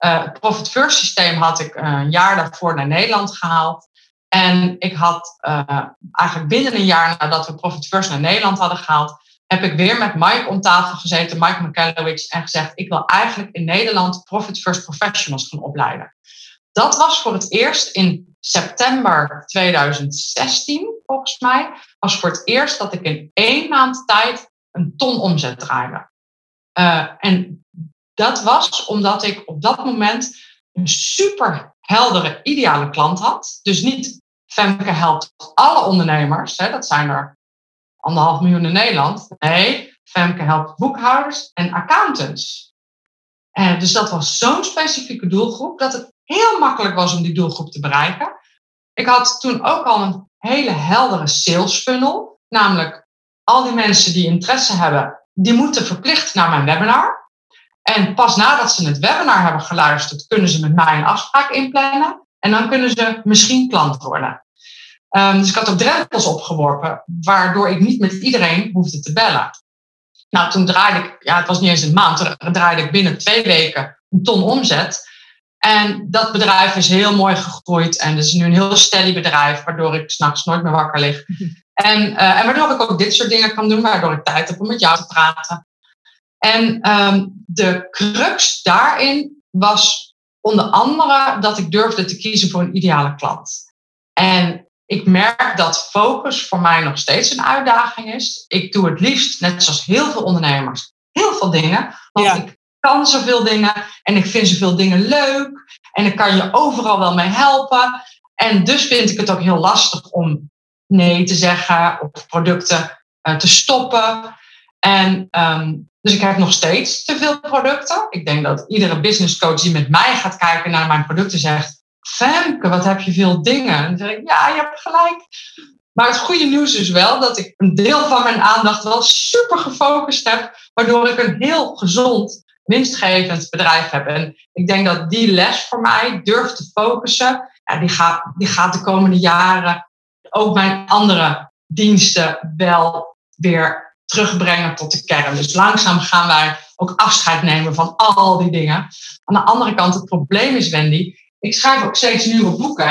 uh, het Profit First systeem had ik een jaar daarvoor naar Nederland gehaald. En ik had uh, eigenlijk binnen een jaar nadat we Profit First naar Nederland hadden gehaald, heb ik weer met Mike om tafel gezeten, Mike Michalowicz, en gezegd, ik wil eigenlijk in Nederland Profit First Professionals gaan opleiden. Dat was voor het eerst in september tweeduizend zestien, volgens mij, was voor het eerst dat ik in één maand tijd een ton omzet draaide. Uh, en dat was omdat ik op dat moment een super heldere, ideale klant had. Dus niet Femke helpt alle ondernemers, hè, dat zijn er anderhalf miljoen in Nederland. Nee, Femke helpt boekhouders en accountants. En dus dat was zo'n specifieke doelgroep dat het heel makkelijk was om die doelgroep te bereiken. Ik had toen ook al een hele heldere sales funnel. Namelijk, al die mensen die interesse hebben, die moeten verplicht naar mijn webinar. En pas nadat ze het webinar hebben geluisterd, kunnen ze met mij een afspraak inplannen. En dan kunnen ze misschien klant worden. Um, dus ik had ook drempels opgeworpen, waardoor ik niet met iedereen hoefde te bellen. Nou, toen draaide ik, ja, het was niet eens een maand, toen draaide ik binnen twee weken een ton omzet. En dat bedrijf is heel mooi gegroeid en het is nu een heel steady bedrijf, waardoor ik 's nachts nooit meer wakker lig. En, uh, en waardoor ik ook dit soort dingen kan doen, waardoor ik tijd heb om met jou te praten. En um, de crux daarin was onder andere dat ik durfde te kiezen voor een ideale klant. En ik merk dat focus voor mij nog steeds een uitdaging is. Ik doe het liefst, net zoals heel veel ondernemers, heel veel dingen. Want ja. ik kan zoveel dingen en ik vind zoveel dingen leuk. En ik kan je overal wel mee helpen. En dus vind ik het ook heel lastig om nee te zeggen of producten uh, te stoppen. En um, dus ik heb nog steeds te veel producten. Ik denk dat iedere business coach die met mij gaat kijken naar mijn producten zegt, Femke, wat heb je veel dingen? En dan zeg ik, ja, je hebt gelijk. Maar het goede nieuws is wel dat ik een deel van mijn aandacht wel super gefocust heb, waardoor ik een heel gezond, winstgevend bedrijf heb. En ik denk dat die les voor mij, durf te focussen, ja, die, gaat, die gaat de komende jaren ook mijn andere diensten wel weer terugbrengen tot de kern. Dus langzaam gaan wij ook afscheid nemen van al die dingen. Aan de andere kant, het probleem is, Wendy, ik schrijf ook steeds nieuwe boeken.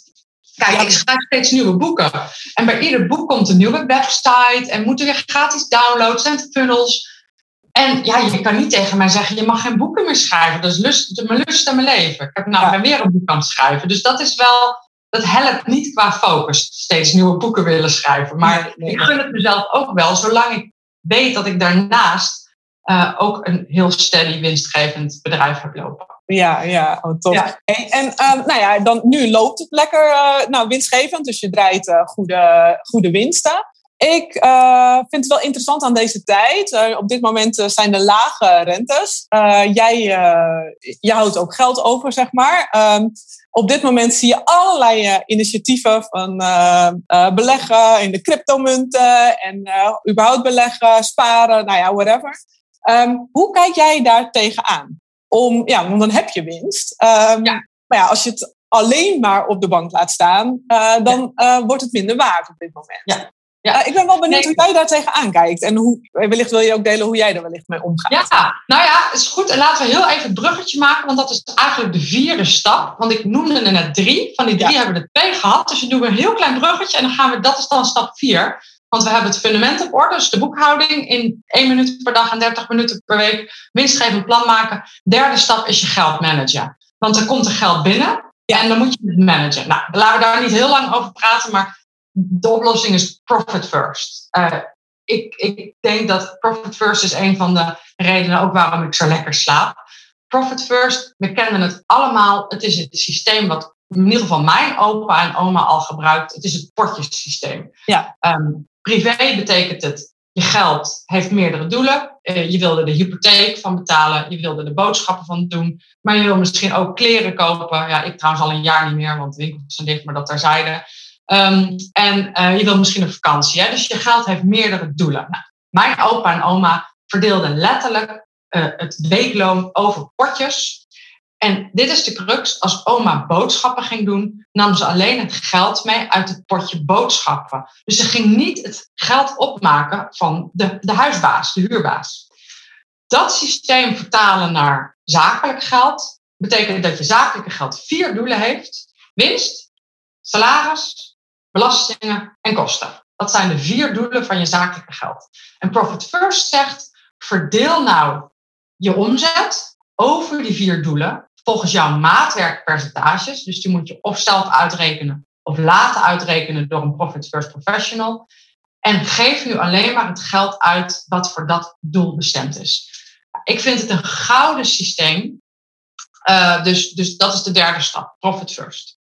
Kijk, ja. ik schrijf steeds nieuwe boeken. En bij ieder boek komt een nieuwe website en moeten weer gratis downloads en funnels. En ja, je kan niet tegen mij zeggen, je mag geen boeken meer schrijven. Dat is lust, mijn lust en mijn leven. Ik heb nou ja. ben weer een boek aan het schrijven. Dus dat is wel, dat helpt niet qua focus. Steeds nieuwe boeken willen schrijven. Maar nee, nee, ik gun het mezelf ook wel, zolang ik weet dat ik daarnaast uh, ook een heel steady, winstgevend bedrijf heb lopen. Ja, ja, oh, top. Ja. En, en uh, nou ja, dan, nu loopt het lekker uh, nou, winstgevend, dus je draait uh, goede, goede winsten. Ik uh, vind het wel interessant aan deze tijd. Uh, op dit moment uh, zijn er lage rentes. Uh, jij uh, je houdt ook geld over, zeg maar. Um, op dit moment zie je allerlei uh, initiatieven van uh, uh, beleggen in de cryptomunten en uh, überhaupt beleggen, sparen, nou ja, whatever. Um, hoe kijk jij daar tegenaan? Om, ja, want dan heb je winst. Um, ja. Maar ja, als je het alleen maar op de bank laat staan, uh, dan uh, wordt het minder waard op dit moment. Ja. Ja. Uh, ik ben wel benieuwd nee. hoe jij daar tegenaan kijkt. En hoe, wellicht wil je ook delen hoe jij er wellicht mee omgaat. Ja, nou ja, is goed. En laten we heel even het bruggetje maken, want dat is eigenlijk de vierde stap. Want ik noemde er net drie. Van die drie ja. hebben we er twee gehad. Dus we doen een heel klein bruggetje en dan gaan we, dat is dan stap vier. Want we hebben het fundament op orde, dus de boekhouding in één minuut per dag en dertig minuten per week. Winstgevend plan maken. Derde stap is je geld managen. Want er komt er geld binnen ja. en dan moet je het managen. Nou, laten we daar niet heel lang over praten, maar de oplossing is profit first. Uh, ik, ik denk dat profit first is een van de redenen ook waarom ik zo lekker slaap. Profit first, we kennen het allemaal. Het is het systeem wat in ieder geval mijn opa en oma al gebruikt. Het is het potjesysteem. Ja. Um, privé betekent het, je geld heeft meerdere doelen. Uh, je wilde de hypotheek van betalen. Je wilde de boodschappen van doen. Maar je wil misschien ook kleren kopen. Ja, ik trouwens al een jaar niet meer, want de winkels zijn dicht, maar dat terzijde. Um, en uh, je wil misschien een vakantie. Hè? Dus je geld heeft meerdere doelen. Nou, mijn opa en oma verdeelden letterlijk uh, het weekloon over potjes. En dit is de crux. Als oma boodschappen ging doen, nam ze alleen het geld mee uit het potje boodschappen. Dus ze ging niet het geld opmaken van de, de huisbaas, de huurbaas. Dat systeem vertalen naar zakelijk geld betekent dat je zakelijke geld vier doelen heeft. Winst, salaris, belastingen en kosten. Dat zijn de vier doelen van je zakelijke geld. En Profit First zegt, verdeel nou je omzet over die vier doelen volgens jouw maatwerkpercentages. Dus die moet je of zelf uitrekenen of laten uitrekenen door een Profit First professional. En geef nu alleen maar het geld uit wat voor dat doel bestemd is. Ik vind het een gouden systeem. Uh, dus, dus dat is de derde stap, Profit First.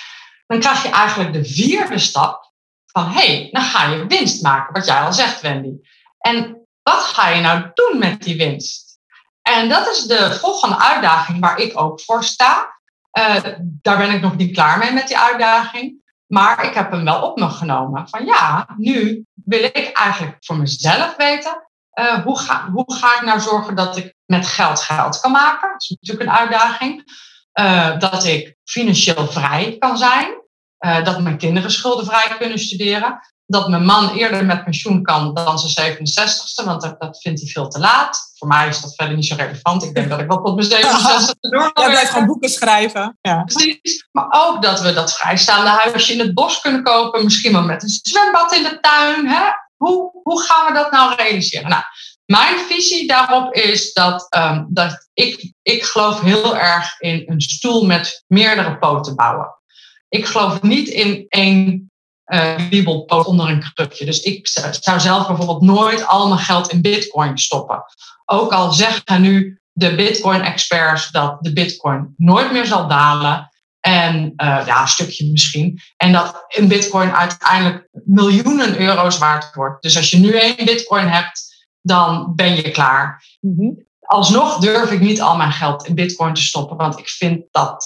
Dan krijg je eigenlijk de vierde stap van, hé, hey, dan ga je winst maken, wat jij al zegt, Wendy. En wat ga je nou doen met die winst? En dat is de volgende uitdaging waar ik ook voor sta. Uh, daar ben ik nog niet klaar mee met die uitdaging. Maar ik heb hem wel op me genomen. Van ja, nu wil ik eigenlijk voor mezelf weten. Uh, hoe, ga, hoe ga ik nou zorgen dat ik met geld geld kan maken? Dat is natuurlijk een uitdaging. Uh, dat ik financieel vrij kan zijn. Uh, dat mijn kinderen schuldenvrij kunnen studeren. Dat mijn man eerder met pensioen kan dan zijn zevenenzestigste. Want dat, dat vindt hij veel te laat. Voor mij is dat verder niet zo relevant. Ik denk dat ik wel tot mijn zevenenzestigste door kan. Jij blijft gewoon boeken schrijven. Ja. Precies. Maar ook dat we dat vrijstaande huisje in het bos kunnen kopen. Misschien wel met een zwembad in de tuin. Hè? Hoe, hoe gaan we dat nou realiseren? Nou, mijn visie daarop is dat, um, dat ik, ik geloof heel erg in een stoel met meerdere poten bouwen. Ik geloof niet in één uh, wiebelpoot onder een krukje. Dus ik zou zelf bijvoorbeeld nooit al mijn geld in bitcoin stoppen. Ook al zeggen nu de bitcoin-experts dat de bitcoin nooit meer zal dalen. En uh, ja, een stukje misschien. En dat een bitcoin uiteindelijk miljoenen euro's waard wordt. Dus als je nu één bitcoin hebt, dan ben je klaar. Mm-hmm. Alsnog durf ik niet al mijn geld in bitcoin te stoppen. Want ik vind dat,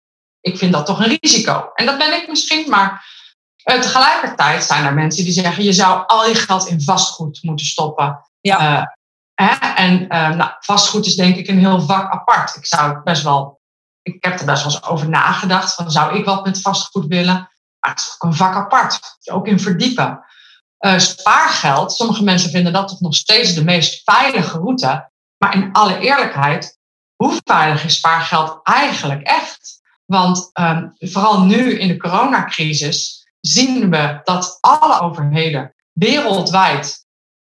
ik vind dat toch een risico. En dat ben ik misschien, maar uh, tegelijkertijd zijn er mensen die zeggen, je zou al je geld in vastgoed moeten stoppen. Ja. Uh, hè? En uh, nou, vastgoed is denk ik een heel vak apart. Ik zou het best wel... Ik heb er best wel eens over nagedacht. Van, zou ik wat met vastgoed willen? Maar het is ook een vak apart. Je ook in verdiepen. Uh, spaargeld. Sommige mensen vinden dat toch nog steeds de meest veilige route. Maar in alle eerlijkheid. Hoe veilig is spaargeld eigenlijk echt? Want um, vooral nu in de coronacrisis. Zien we dat alle overheden wereldwijd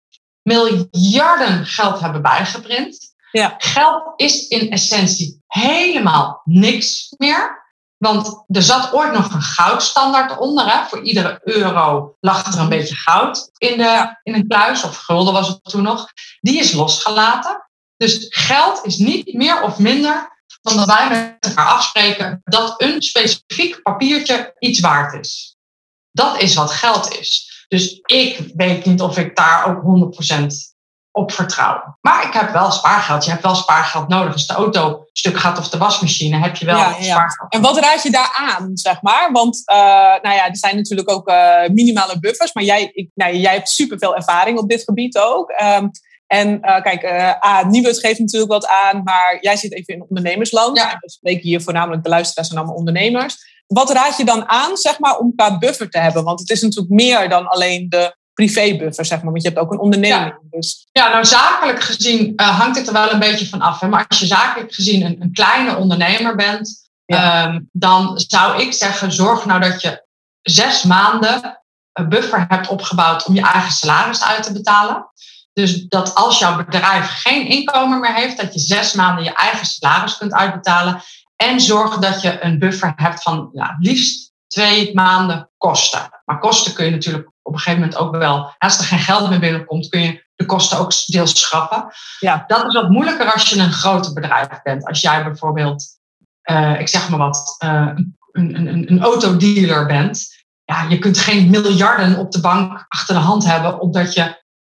miljarden geld hebben bijgeprint. Ja. Geld is in essentie helemaal niks meer. Want er zat ooit nog een goudstandaard onder. Hè? Voor iedere euro lag er een beetje goud in, de, in een kluis. Of gulden was het toen nog. Die is losgelaten. Dus geld is niet meer of minder dan dat wij met elkaar afspreken dat een specifiek papiertje iets waard is. Dat is wat geld is. Dus ik weet niet of ik daar ook honderd procent op vertrouwen. Maar ik heb wel spaargeld. Je hebt wel spaargeld nodig. Als de auto stuk gaat of de wasmachine, heb je wel ja, ja. spaargeld. En wat raad je daar aan, zeg maar? Want uh, nou ja, er zijn natuurlijk ook uh, minimale buffers. Maar jij, ik, nou, jij hebt superveel ervaring op dit gebied ook. Um, en uh, kijk, uh, A, Nibud geeft natuurlijk wat aan. Maar jij zit even in ondernemersland. Ja. En we spreken hier voornamelijk, de luisteraars zijn allemaal ondernemers. Wat raad je dan aan, zeg maar, om qua buffer te hebben? Want het is natuurlijk meer dan alleen de privébuffer, zeg maar. Want je hebt ook een onderneming. Ja, dus. ja nou zakelijk gezien uh, hangt het er wel een beetje van af. Hè? Maar als je zakelijk gezien een, een kleine ondernemer bent, ja. um, dan zou ik zeggen, zorg nou dat je zes maanden een buffer hebt opgebouwd om je eigen salaris uit te betalen. Dus dat als jouw bedrijf geen inkomen meer heeft, dat je zes maanden je eigen salaris kunt uitbetalen. En zorg dat je een buffer hebt van ja, liefst twee maanden kosten. Maar kosten kun je natuurlijk op een gegeven moment ook wel, als er geen geld meer binnenkomt, kun je de kosten ook deels schrappen. Ja. Dat is wat moeilijker als je een groter bedrijf bent. Als jij bijvoorbeeld, uh, ik zeg maar wat, uh, een, een, een, een autodealer bent. Ja, je kunt geen miljarden op de bank achter de hand hebben, omdat je,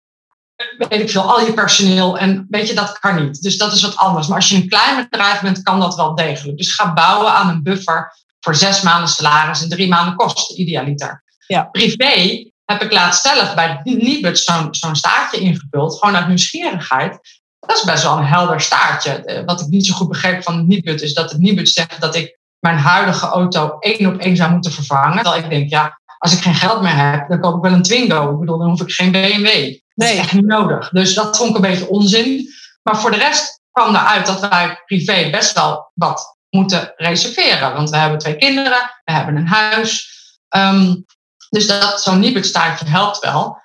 weet ik veel, al je personeel en weet je, dat kan niet. Dus dat is wat anders. Maar als je een klein bedrijf bent, kan dat wel degelijk. Dus ga bouwen aan een buffer voor zes maanden salaris en drie maanden kosten, idealiter. Ja. Privé heb ik laatst zelf bij Nibud zo'n, zo'n staartje ingevuld, gewoon uit nieuwsgierigheid. Dat is best wel een helder staartje. Wat ik niet zo goed begreep van Nibud is dat het Nibud zegt dat ik mijn huidige auto één op één zou moeten vervangen. Terwijl ik denk, ja, als ik geen geld meer heb, dan koop ik wel een Twingo. Ik bedoel, dan hoef ik geen B M W. Dat nee. is echt niet nodig. Dus dat vond ik een beetje onzin. Maar voor de rest kwam eruit dat wij privé best wel wat moeten reserveren. Want we hebben twee kinderen, we hebben een huis. Um, dus dat, zo'n Nibud-staartje helpt wel.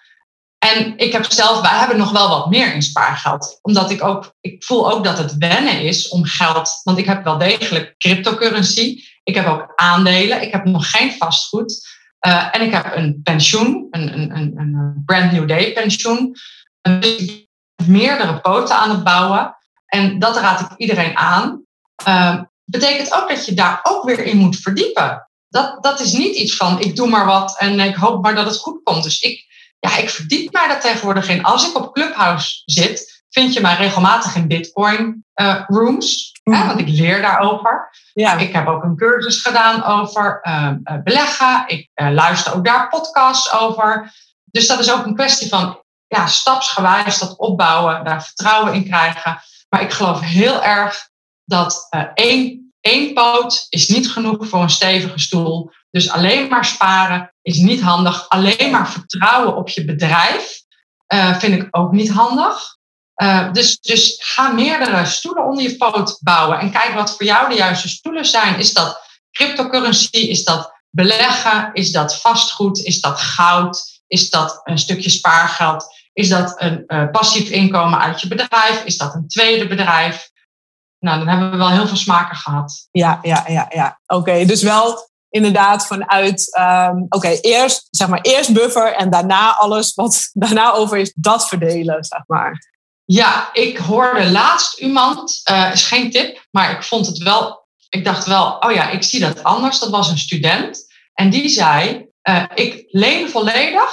En ik heb zelf, wij hebben nog wel wat meer in spaargeld. Omdat ik ook, ik voel ook dat het wennen is om geld. Want ik heb wel degelijk cryptocurrency. Ik heb ook aandelen. Ik heb nog geen vastgoed. Uh, en ik heb een pensioen, een, een, een, een brand new day pensioen. Dus ik heb meerdere poten aan het bouwen. En dat raad ik iedereen aan. Uh, betekent ook dat je daar ook weer in moet verdiepen. Dat, dat is niet iets van, ik doe maar wat en ik hoop maar dat het goed komt. Dus ik, ja, ik verdiep mij daar tegenwoordig in. Als ik op Clubhouse zit, vind je mij regelmatig in Bitcoin uh, rooms. Mm-hmm. Hè, want ik leer daarover. Ja. Ik heb ook een cursus gedaan over uh, uh, beleggen. Ik uh, luister ook daar podcasts over. Dus dat is ook een kwestie van ja, stapsgewijs dat opbouwen, daar vertrouwen in krijgen. Maar ik geloof heel erg dat uh, één, één poot is niet genoeg voor een stevige stoel. Dus alleen maar sparen is niet handig. Alleen maar vertrouwen op je bedrijf uh, vind ik ook niet handig. Uh, dus, dus ga meerdere stoelen onder je poot bouwen. En kijk wat voor jou de juiste stoelen zijn. Is dat cryptocurrency? Is dat beleggen? Is dat vastgoed? Is dat goud? Is dat een stukje spaargeld? Is dat een uh, passief inkomen uit je bedrijf? Is dat een tweede bedrijf? Nou, dan hebben we wel heel veel smaken gehad. Ja, ja, ja, ja. Oké, okay, dus wel inderdaad vanuit... Um, Oké, okay, eerst, zeg maar, eerst buffer en daarna alles wat daarna over is, dat verdelen, zeg maar. Ja, ik hoorde laatst iemand, uh, is geen tip, maar ik vond het wel... Ik dacht wel, oh ja, ik zie dat anders. Dat was een student. En die zei, uh, ik leen volledig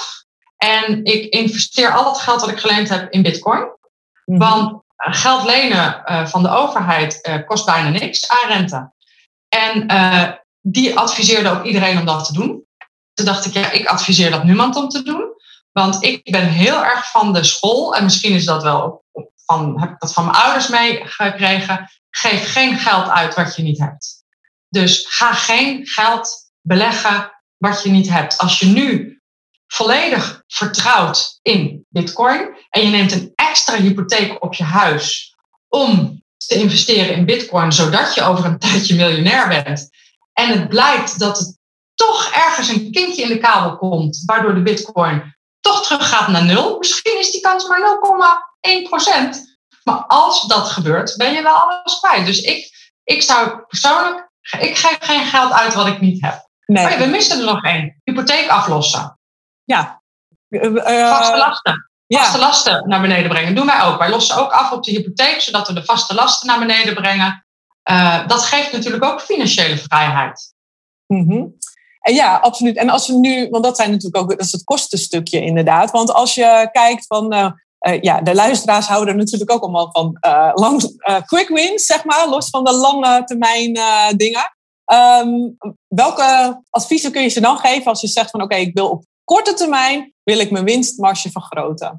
en ik investeer al het geld dat ik geleend heb in Bitcoin. Mm-hmm. Want geld lenen uh, van de overheid uh, kost bijna niks aan rente. En uh, die adviseerde ook iedereen om dat te doen. Toen dacht ik, ja, ik adviseer dat niemand om te doen. Want ik ben heel erg van de school, en misschien is dat wel van, heb ik dat van mijn ouders meegekregen. Geef geen geld uit wat je niet hebt. Dus ga geen geld beleggen wat je niet hebt. Als je nu volledig vertrouwt in Bitcoin en je neemt een extra hypotheek op je huis om te investeren in Bitcoin, zodat je over een tijdje miljonair bent. En het blijkt dat het toch ergens een kinkje in de kabel komt, waardoor de Bitcoin toch teruggaat naar nul. Misschien is die kans maar nul komma één procent. Maar als dat gebeurt, ben je wel alles kwijt. Dus ik, ik zou persoonlijk, ik geef geen geld uit wat ik niet heb. Nee. Oh ja, we misten er nog één. Hypotheek aflossen. Ja. Uh, vaste lasten. Ja. Vaste lasten naar beneden brengen. Doen wij ook. Wij lossen ook af op de hypotheek, zodat we de vaste lasten naar beneden brengen. Uh, dat geeft natuurlijk ook financiële vrijheid. Mm-hmm. En ja, absoluut. En als we nu, want dat zijn natuurlijk ook, dat is het kostenstukje inderdaad. Want als je kijkt van, uh, uh, ja, de luisteraars houden er natuurlijk ook allemaal van uh, lang, uh, quick wins, zeg maar, los van de lange termijn uh, dingen. Um, welke adviezen kun je ze dan geven als je zegt van, oké, okay, ik wil op korte termijn, wil ik mijn winstmarge vergroten?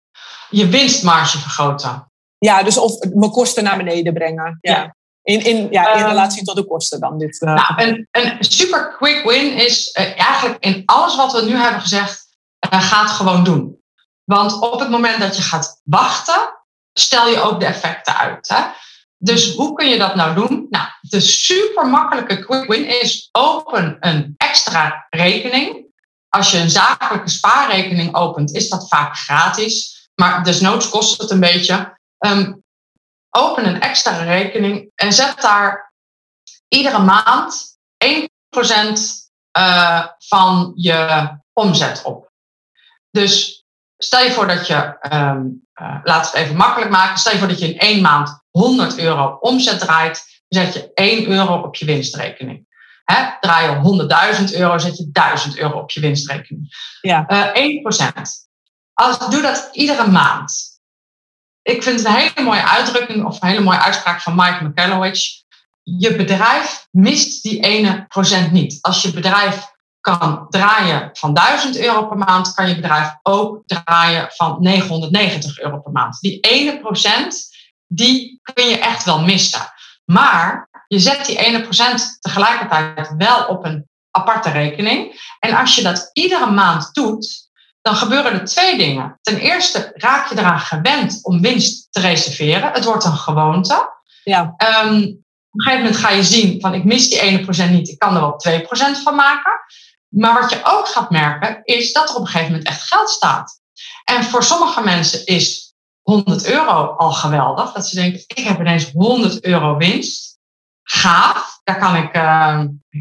Je winstmarge vergroten? Ja, dus of mijn kosten naar beneden brengen. Ja. ja. In, in, ja, in relatie tot de kosten dan. Dit, uh, nou, een, een super quick win is uh, eigenlijk in alles wat we nu hebben gezegd, uh, ga het gewoon doen. Want op het moment dat je gaat wachten, stel je ook de effecten uit. Hè? Dus hoe kun je dat nou doen? Nou, de super makkelijke quick win is open een extra rekening. Als je een zakelijke spaarrekening opent, is dat vaak gratis. Maar desnoods kost het een beetje. Um, Open een extra rekening en zet daar iedere maand één procent uh, van je omzet op. Dus stel je voor dat je, um, uh, laten we het even makkelijk maken, stel je voor dat je in één maand honderd euro omzet draait, dan zet je één euro op je winstrekening. Hè? Draai je honderdduizend euro, zet je duizend euro op je winstrekening. Ja. Uh, één procent. Als, doe dat iedere maand. Ik vind het een hele mooie uitdrukking of een hele mooie uitspraak van Mike McCallowich. Je bedrijf mist die ene procent niet. Als je bedrijf kan draaien van duizend euro per maand, kan je bedrijf ook draaien van negenhonderdnegentig euro per maand. Die ene procent, die kun je echt wel missen. Maar je zet die ene procent tegelijkertijd wel op een aparte rekening. En als je dat iedere maand doet, dan gebeuren er twee dingen. Ten eerste raak je eraan gewend om winst te reserveren. Het wordt een gewoonte. Ja. Um, op een gegeven moment ga je zien van ik mis die ene procent niet, ik kan er wel twee procent van maken. Maar wat je ook gaat merken is dat er op een gegeven moment echt geld staat. En voor sommige mensen is honderd euro al geweldig. Dat ze denken, ik heb ineens honderd euro winst. Gaaf, daar kan ik uh,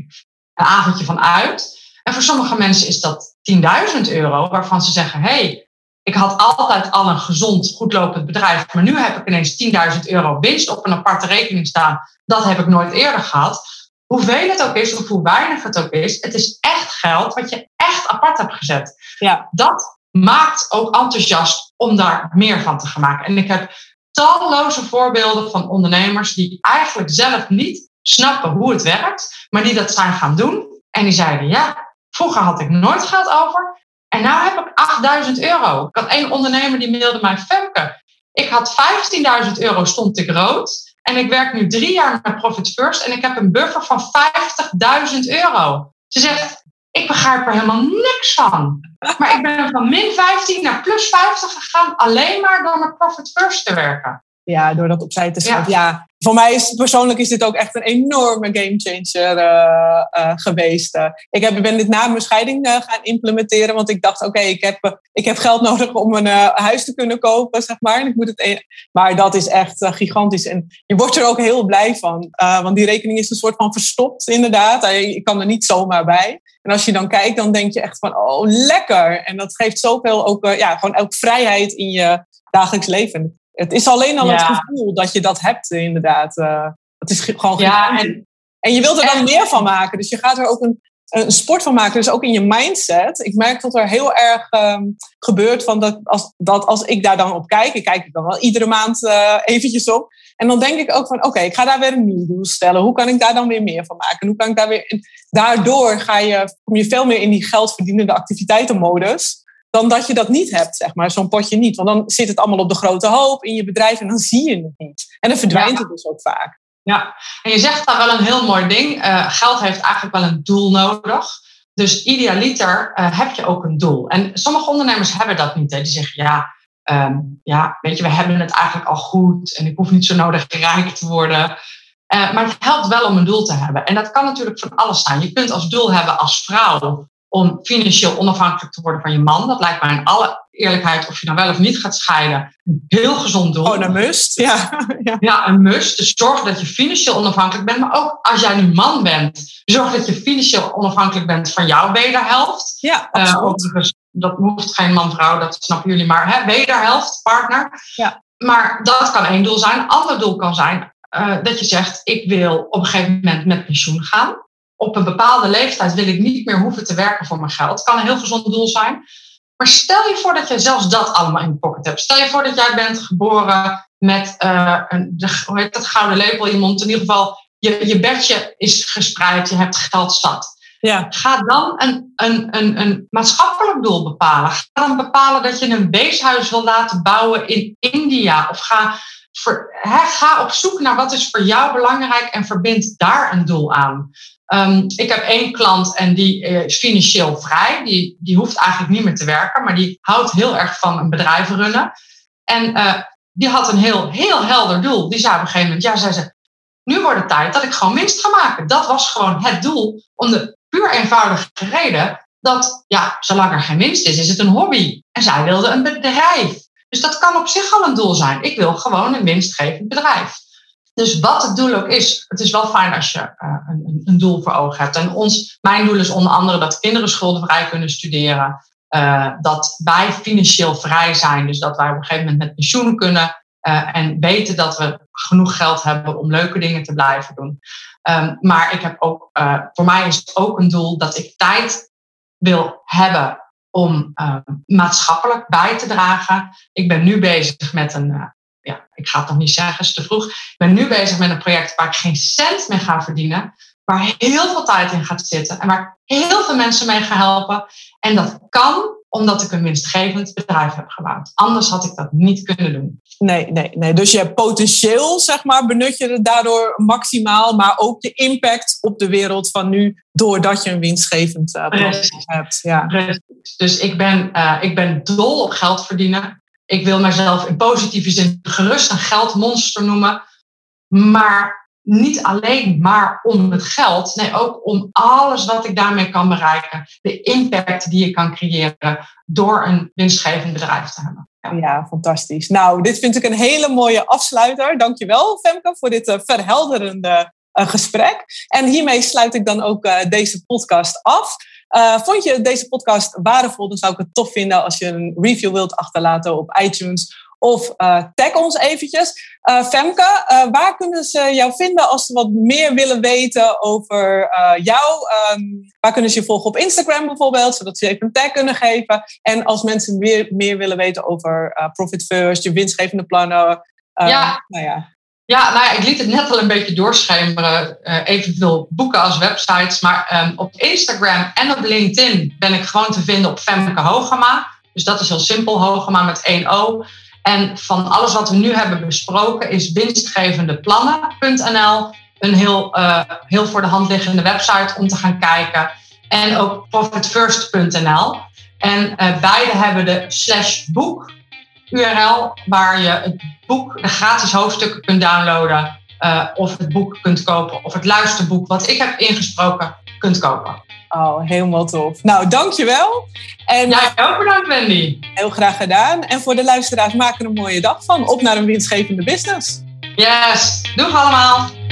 een avondje van uit. En voor sommige mensen is dat tienduizend euro, waarvan ze zeggen, hé, hey, ik had altijd al een gezond, goedlopend bedrijf, maar nu heb ik ineens tienduizend euro winst op een aparte rekening staan. Dat heb ik nooit eerder gehad. Hoeveel het ook is, of hoe weinig het ook is, het is echt geld wat je echt apart hebt gezet. Ja. Dat maakt ook enthousiast om daar meer van te gaan maken. En ik heb talloze voorbeelden van ondernemers die eigenlijk zelf niet snappen hoe het werkt, maar die dat zijn gaan doen. En die zeiden, ja, vroeger had ik nooit geld over en nu heb ik achtduizend euro. Ik had één ondernemer die mailde mij, Femke, ik had vijftienduizend euro, stond ik rood. En ik werk nu drie jaar met Profit First en ik heb een buffer van vijftigduizend euro. Ze zegt, ik begrijp er helemaal niks van. Maar ik ben van min vijftien naar plus vijftig gegaan alleen maar door met Profit First te werken. Ja, door dat opzij te zetten. Ja. ja, voor mij is persoonlijk is dit ook echt een enorme gamechanger uh, uh, geweest. Uh, ik heb, ben dit na mijn scheiding uh, gaan implementeren, want ik dacht, oké, okay, ik, heb, uh, ik heb geld nodig om een uh, huis te kunnen kopen, zeg maar. En ik moet het een... Maar dat is echt uh, gigantisch. En je wordt er ook heel blij van, uh, want die rekening is een soort van verstopt, inderdaad. Uh, je kan er niet zomaar bij. En als je dan kijkt, dan denk je echt van, oh, lekker. En dat geeft zoveel ook, uh, ja, gewoon ook vrijheid in je dagelijks leven. Het is alleen al ja. het gevoel dat je dat hebt, inderdaad. Uh, het is gewoon ja, en, en je wilt er dan meer van maken. Dus je gaat er ook een, een sport van maken. Dus ook in je mindset. Ik merk dat er heel erg um, gebeurt van dat als, dat als ik daar dan op kijk. Ik kijk er dan wel iedere maand uh, eventjes op. En dan denk ik ook van, oké, okay, ik ga daar weer een nieuw doel stellen. Hoe kan ik daar dan weer meer van maken? Hoe kan ik daar weer... En daardoor ga je, kom je veel meer in die geldverdienende activiteitenmodus. Dan dat je dat niet hebt, zeg maar, zo'n potje niet. Want dan zit het allemaal op de grote hoop in je bedrijf en dan zie je het niet. En dan verdwijnt ja. het dus ook vaak. Ja, en je zegt daar wel een heel mooi ding. Uh, geld heeft eigenlijk wel een doel nodig. Dus idealiter uh, heb je ook een doel. En sommige ondernemers hebben dat niet. Hè. Die zeggen, ja, um, ja, weet je, we hebben het eigenlijk al goed. En ik hoef niet zo nodig rijk te worden. Uh, maar het helpt wel om een doel te hebben. En dat kan natuurlijk van alles zijn. Je kunt als doel hebben als vrouw om financieel onafhankelijk te worden van je man. Dat lijkt mij in alle eerlijkheid, of je nou wel of niet gaat scheiden, een heel gezond doel. Oh, een must. Ja, ja. ja, een must. Dus zorg dat je financieel onafhankelijk bent. Maar ook als jij nu man bent, zorg dat je financieel onafhankelijk bent van jouw wederhelft. Ja, absoluut. Uh, dat hoeft geen man-vrouw, dat snappen jullie maar. Hè? Wederhelft, partner. Ja. Maar dat kan één doel zijn. Een ander doel kan zijn uh, dat je zegt, ik wil op een gegeven moment met pensioen gaan. Op een bepaalde leeftijd wil ik niet meer hoeven te werken voor mijn geld. Het kan een heel gezond doel zijn. Maar stel je voor dat jij zelfs dat allemaal in je pocket hebt. Stel je voor dat jij bent geboren met uh, een, de, hoe heet dat, gouden lepel in je mond. In ieder geval, je, je bedje is gespreid, je hebt geld zat. Ja. Ga dan een, een, een, een maatschappelijk doel bepalen. Ga dan bepalen dat je een weeshuis wil laten bouwen in India. Of ga, voor, he, ga op zoek naar wat is voor jou belangrijk en verbind daar een doel aan. Um, ik heb één klant en die is financieel vrij. Die, die hoeft eigenlijk niet meer te werken, maar die houdt heel erg van een bedrijf runnen. En uh, die had een heel, heel helder doel. Die zei op een gegeven moment, ja, zei ze, nu wordt het tijd dat ik gewoon winst ga maken. Dat was gewoon het doel, om de puur eenvoudige reden dat, ja, zolang er geen winst is, is het een hobby. En zij wilde een bedrijf. Dus dat kan op zich al een doel zijn. Ik wil gewoon een winstgevend bedrijf. Dus wat het doel ook is, het is wel fijn als je uh, een, een doel voor ogen hebt. En ons, mijn doel is onder andere dat kinderen schuldenvrij kunnen studeren. Uh, dat wij financieel vrij zijn. Dus dat wij op een gegeven moment met pensioen kunnen. Uh, en weten dat we genoeg geld hebben om leuke dingen te blijven doen. Um, maar ik heb ook, uh, voor mij is het ook een doel dat ik tijd wil hebben om uh, maatschappelijk bij te dragen. Ik ben nu bezig met een... Uh, Ja, ik ga het nog niet zeggen, is te vroeg. Ik ben nu bezig met een project waar ik geen cent mee ga verdienen. Waar heel veel tijd in gaat zitten. En waar ik heel veel mensen mee ga helpen. En dat kan omdat ik een winstgevend bedrijf heb gebouwd. Anders had ik dat niet kunnen doen. Nee, nee, nee. Dus je potentieel, zeg maar, benut je het daardoor maximaal, maar ook de impact op de wereld van nu, doordat je een winstgevend uh, plan hebt. Ja. Precies. Dus ik ben, uh, ik ben dol op geld verdienen. Ik wil mezelf in positieve zin gerust een geldmonster noemen. Maar niet alleen maar om het geld. Nee, ook om alles wat ik daarmee kan bereiken. De impact die je kan creëren door een winstgevend bedrijf te hebben. Ja, ja, fantastisch. Nou, dit vind ik een hele mooie afsluiter. Dankjewel, Femke, voor dit uh, verhelderende uh, gesprek. En hiermee sluit ik dan ook uh, deze podcast af. Uh, vond je deze podcast waardevol? Dan zou ik het tof vinden als je een review wilt achterlaten op iTunes. Of uh, tag ons eventjes. Uh, Femke, uh, waar kunnen ze jou vinden als ze wat meer willen weten over uh, jou? Um, waar kunnen ze je volgen op Instagram bijvoorbeeld, zodat ze je even een tag kunnen geven? En als mensen meer, meer willen weten over uh, Profit First, je winstgevende plannen. Uh, ja. Nou ja. Ja, nou ja, ik liet het net al een beetje doorschemeren. Uh, evenveel boeken als websites. Maar um, op Instagram en op LinkedIn ben ik gewoon te vinden op Femke Hogema. Dus dat is heel simpel, Hogema met één O. En van alles wat we nu hebben besproken is winstgevendeplannen punt n l een heel, uh, heel voor de hand liggende website om te gaan kijken. En ook profit first punt n l. En uh, beide hebben de slash boek U R L waar je het boek, de gratis hoofdstukken kunt downloaden. Uh, of het boek kunt kopen of het luisterboek wat ik heb ingesproken kunt kopen. Oh, helemaal tof. Nou, dankjewel. En jij ook bedankt, Wendy. Heel graag gedaan. En voor de luisteraars, maak er een mooie dag van. Op naar een winstgevende business. Yes, doeg allemaal.